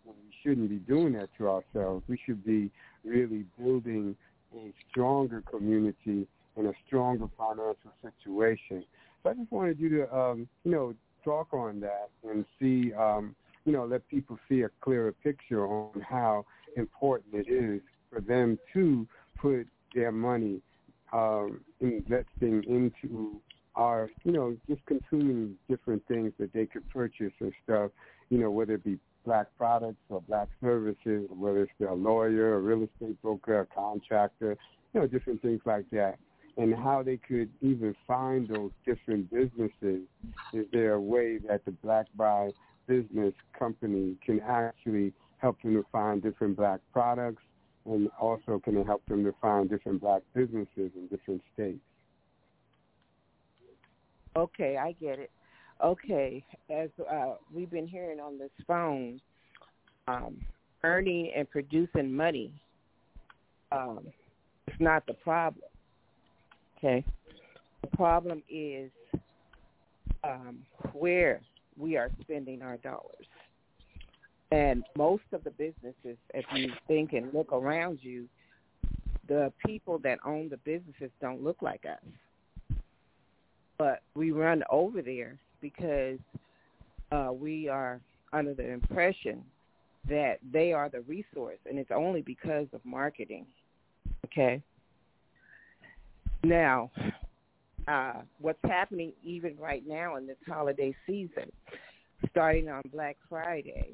shouldn't be doing that to ourselves. We should be really building a stronger community and a stronger financial situation. So I just wanted you to, um, you know, talk on that and see, um, you know, let people see a clearer picture on how important it is for them to put their money um, investing into our, you know, just consuming different things that they could purchase and stuff, you know, whether it be black products or black services, or whether it's a lawyer, a real estate broker, a contractor, you know, different things like that, and how they could even find those different businesses. Is there a way that the Black Buy business company can actually help them to find different black products, and also can it help them to find different black businesses in different states? Okay, I get it. Okay, as uh, we've been hearing on this phone, um, earning and producing money um, is not the problem. Okay, the problem is um, where we are spending our dollars. And most of the businesses, if you think and look around you, the people that own the businesses don't look like us. But we run over there because uh, we are under the impression that they are the resource, and it's only because of marketing. Okay? Now, uh, what's happening even right now in this holiday season, starting on Black Friday,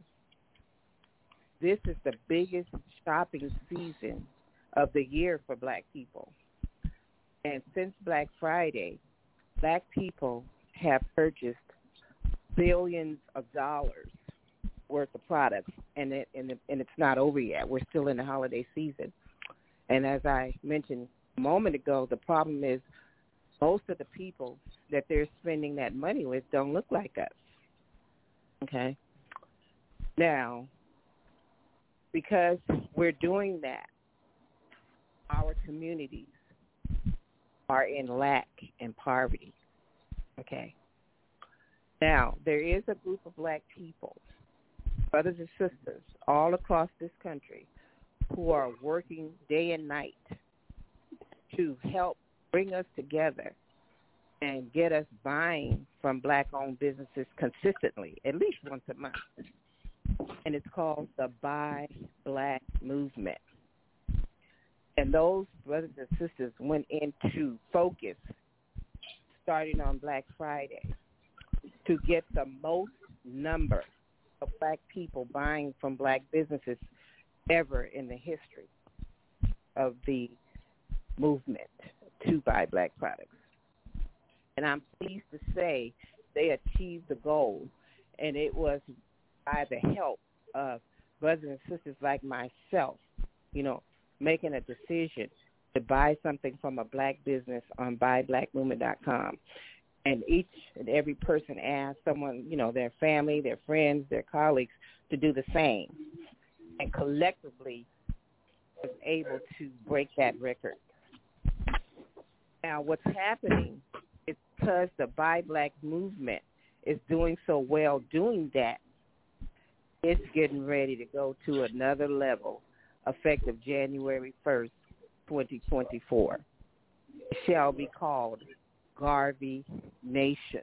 this is the biggest shopping season of the year for black people. And since Black Friday, black people have purchased billions of dollars worth of products, and it and, it, and it's not over yet. We're still in the holiday season. And as I mentioned a moment ago, the problem is most of the people that they're spending that money with don't look like us. Okay? Now, because we're doing that, our communities are in lack and poverty. Okay? Now, there is a group of black people, brothers and sisters, all across this country who are working day and night to help bring us together and get us buying from black-owned businesses consistently, at least once a month. And it's called the Buy Black Movement. And those brothers and sisters went into focus starting on Black Friday to get the most number of black people buying from black businesses ever in the history of the movement to buy black products. And I'm pleased to say they achieved the goal, and it was by the help of brothers and sisters like myself, you know, making a decision to buy something from a black business on buy black movement dot com. And each and every person asked someone, you know, their family, their friends, their colleagues to do the same. And collectively was able to break that record. Now, what's happening is because the Buy Black movement is doing so well doing that, it's getting ready to go to another level effective January first, twenty twenty-four. It shall be called Garvey Nation.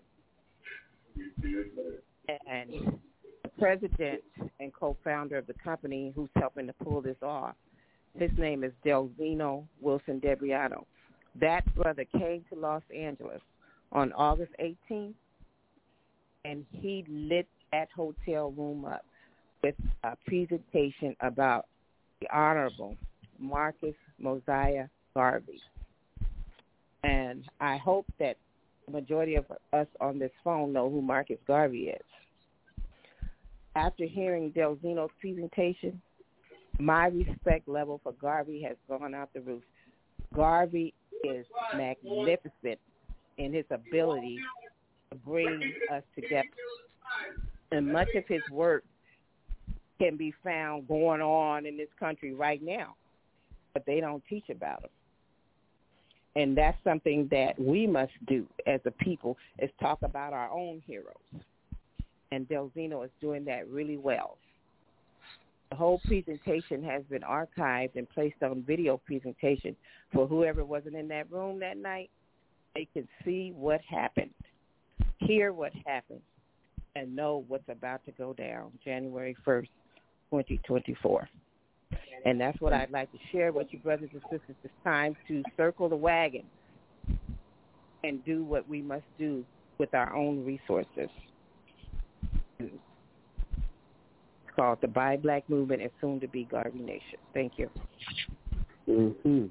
And the president and co-founder of the company who's helping to pull this off, his name is Delzino Wilson Debriano. That brother came to Los Angeles on August eighteenth, and he lit that hotel room up with a presentation about the Honorable Marcus Mosiah Garvey. And I hope that the majority of us on this phone know who Marcus Garvey is. After hearing Delzino's presentation, my respect level for Garvey has gone out the roof. Garvey is magnificent in his ability to bring us together. And much of his work can be found going on in this country right now, but they don't teach about him. And that's something that we must do as a people, is talk about our own heroes. And Delzino is doing that really well. The whole presentation has been archived and placed on video presentation for whoever wasn't in that room that night. They can see what happened, hear what happened, and know what's about to go down January first, twenty twenty-four. And that's what I'd like to share with you, brothers and sisters. It's time to circle the wagon and do what we must do with our own resources. It's called the Buy Black Movement and soon to be Garvey Nation. Thank you. Mm-hmm.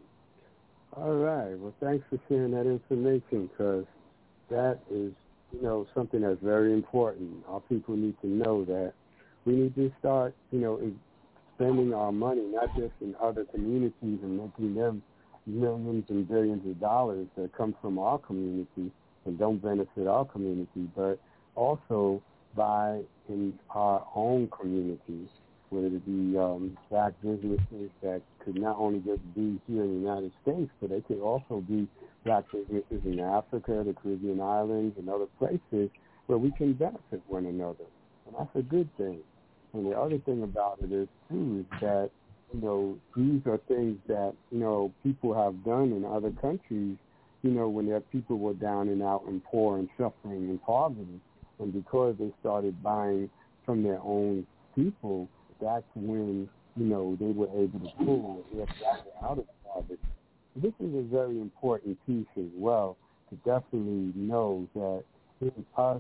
All right. Well, thanks for sharing that information, because that is, you know, something that's very important. Our people need to know that we need to start, you know, spending our money, not just in other communities and making them millions and billions of dollars that come from our community and don't benefit our community, but also by in our own communities, whether it be um, black businesses that could not only just be here in the United States, but they could also be black businesses in Africa, the Caribbean islands, and other places where we can benefit one another. And that's a good thing. And the other thing about it is, too, is that, you know, these are things that, you know, people have done in other countries, you know, when their people were down and out and poor and suffering and poverty. And because they started buying from their own people, that's when, you know, they were able to pull their people out of poverty. This is a very important piece as well, to definitely know that in us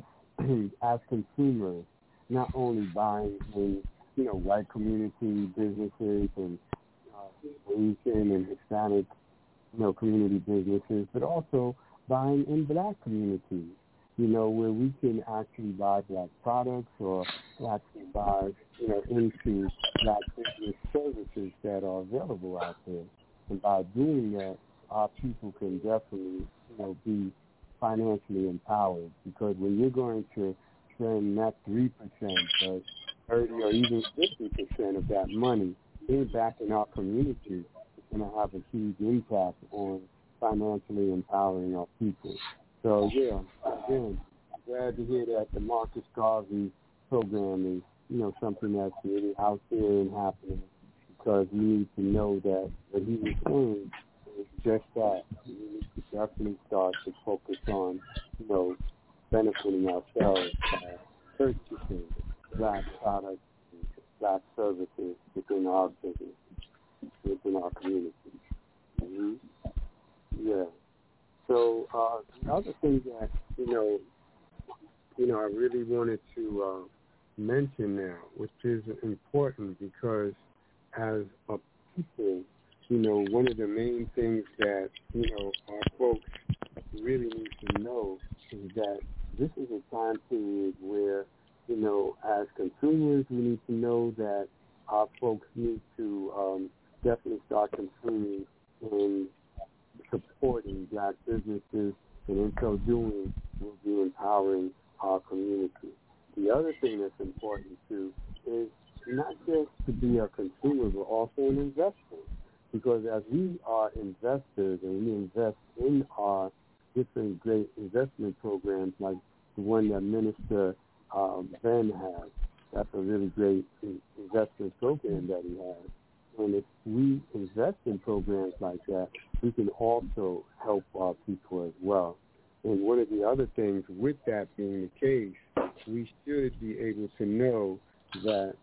as consumers, not only buying in, you know, white community businesses and uh, Asian and Hispanic, you know, community businesses, but also buying in black communities, you know, where we can actually buy black products or actually buy, you know, into black business services that are available out there. And by doing that, our people can definitely, you know, be financially empowered, because when you're going to spend not three percent, but thirty or even fifty percent of that money in back in our community, it's going to have a huge impact on financially empowering our people. So, yeah, again, glad to hear that the Marcus Garvey program is, you know, something that's really out there and happening, because we need to know that what he was saying is just that. We need to definitely start to focus on, you know, benefiting ourselves by purchasing black products and black services within our business, within our communities. Mm-hmm. Yeah. So uh, the other thing that, you know, you know, I really wanted to uh, mention now, which is important, because as a people, you know, one of the main things that, you know, our folks really need to know is that this is a time period where, you know, as consumers, we need to know that our folks need to um, definitely start consuming and supporting black businesses, and in so doing, we'll be empowering our community. The other thing that's important, too, is not just to be a consumer, but also an investor. Because as we are investors and we invest in our different great investment programs, like the one that Minister um, Ben has, that's a really great investment program that he has. And if we invest in programs like that, we can also help our people as well. And one of the other things with that being the case, we should be able to know that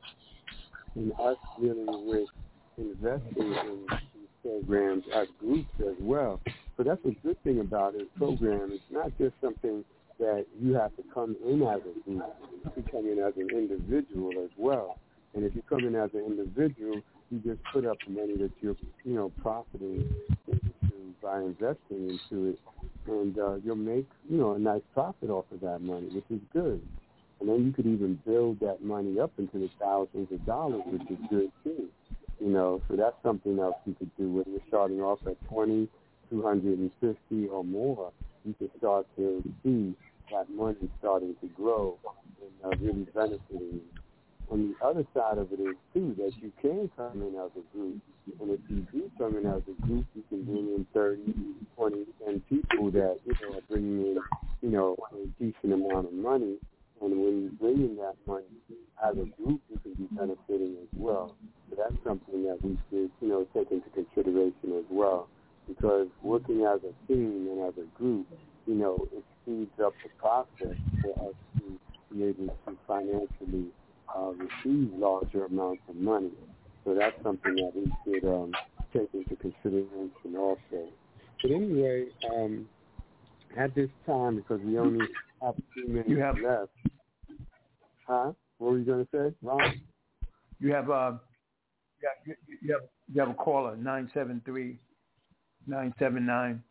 in us dealing with investing in these programs as groups as well. So that's a good thing about it. Program is not just something that you have to come in as a group. You can come in as an individual as well. And if you come in as an individual, you just put up the money that you're, you know, profiting into by investing into it, and uh, you'll make, you know, a nice profit off of that money, which is good. And then you could even build that money up into the thousands of dollars, which is good too. You know, so that's something else you could do. When you're starting off at twenty, two hundred fifty or more, you can start to see that money starting to grow and uh, really benefiting you. On the other side of it is, too, that you can come in as a group. And if you do come in as a group, you can bring in thirty, twenty, ten people that, you know, are bringing in, you know, a decent amount of money. And when you bring in that money, as a group, you can be benefiting as well. So that's something that we should, you know, take into consideration as well. Because working as a team and as a group, you know, it speeds up the process for us to be able to financially uh, receive larger amounts of money. So that's something that we should um, take into consideration also. But anyway, um, at this time, because we only have a few minutes you have, left. Huh? What were you going to say, Ron? You have, uh, you, you, have, you have a caller, nine seven three, nine seven nine.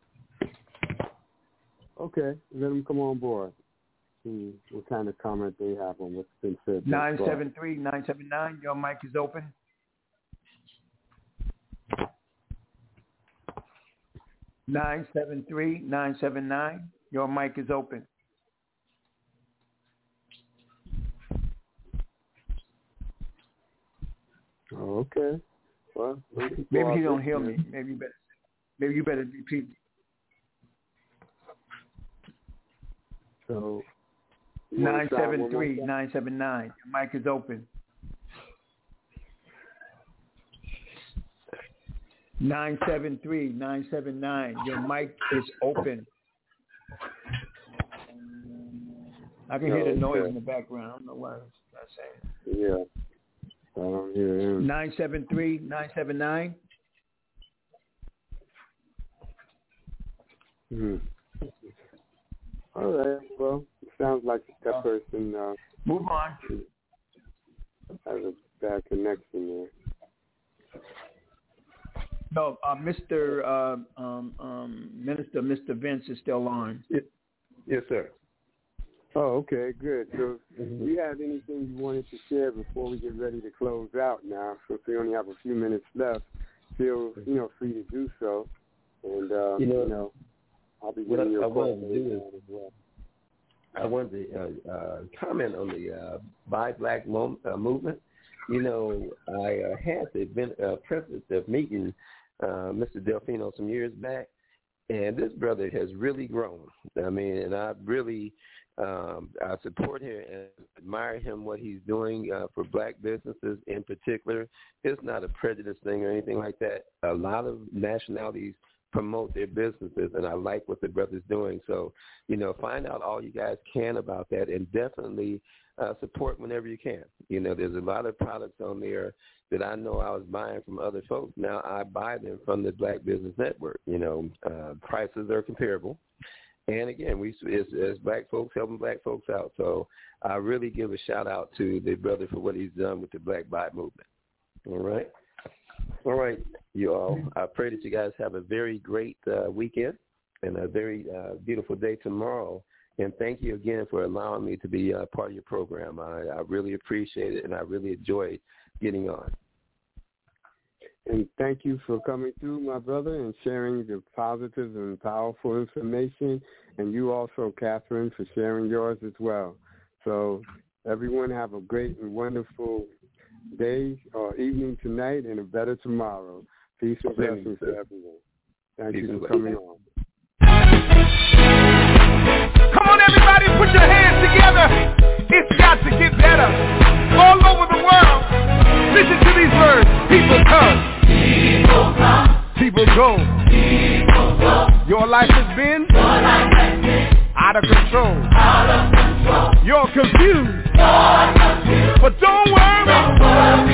Okay, let them come on board. See what kind of comment they have on what's been said. nine seven three, nine seven nine, your mic is open. nine seven three, nine seven nine, your mic is open. Oh, okay. Well, maybe he don't hear me. Maybe you better. Maybe you better repeat. So nine seven three, nine seven nine. Your mic is open. nine seven three, nine seven nine. Your mic is open. I can hear the noise in the background. I don't know why it's not saying it. Yeah. I don't hear him. nine seven three, nine seven nine. Hmm. All right. Well, it sounds like that person uh, move on. Has a bad connection there. No, uh, Mister Uh, um, um, Minister, Mister Vince is still on. Yes, sir. Oh, okay, good. So, mm-hmm. Do you have anything you wanted to share before we get ready to close out now? So, if we only have a few minutes left, feel you know free to do so. And uh, you, know, you know, I'll be giving you a call as well. I wanted to uh, uh, comment on the uh, Buy Black mo- uh, movement. You know, I uh, had the event, uh, privilege of meeting uh, Mister Delfino some years back, and this brother has really grown. I mean, and I really um, I support him and admire him, what he's doing uh, for black businesses in particular. It's not a prejudice thing or anything like that. A lot of nationalities promote their businesses, and I like what the brother's doing. So, you know, find out all you guys can about that, and definitely uh, support whenever you can. You know, there's a lot of products on there that I know I was buying from other folks. Now I buy them from the Black Business Network. You know, uh, prices are comparable. And again, we as, as black folks helping black folks out. So I really give a shout out to the brother for what he's done with the Black Buy movement. All right. All right, you all. I pray that you guys have a very great uh, weekend and a very uh, beautiful day tomorrow. And thank you again for allowing me to be uh, part of your program. I, I really appreciate it, and I really enjoyed getting on. And thank you for coming through, my brother, and sharing the positive and powerful information. And you also, Catherine, for sharing yours as well. So everyone have a great and wonderful day or evening tonight and a better tomorrow. Peace and blessings to everyone. Thank Peace you for coming on. Come on, everybody, put your hands together. It's got to get better. All over the world, listen to these words. People come. People come. People go. People go. Your life has been, Your life has been out of control. Out of control. You're confused. You're confused. But don't worry. Don't worry.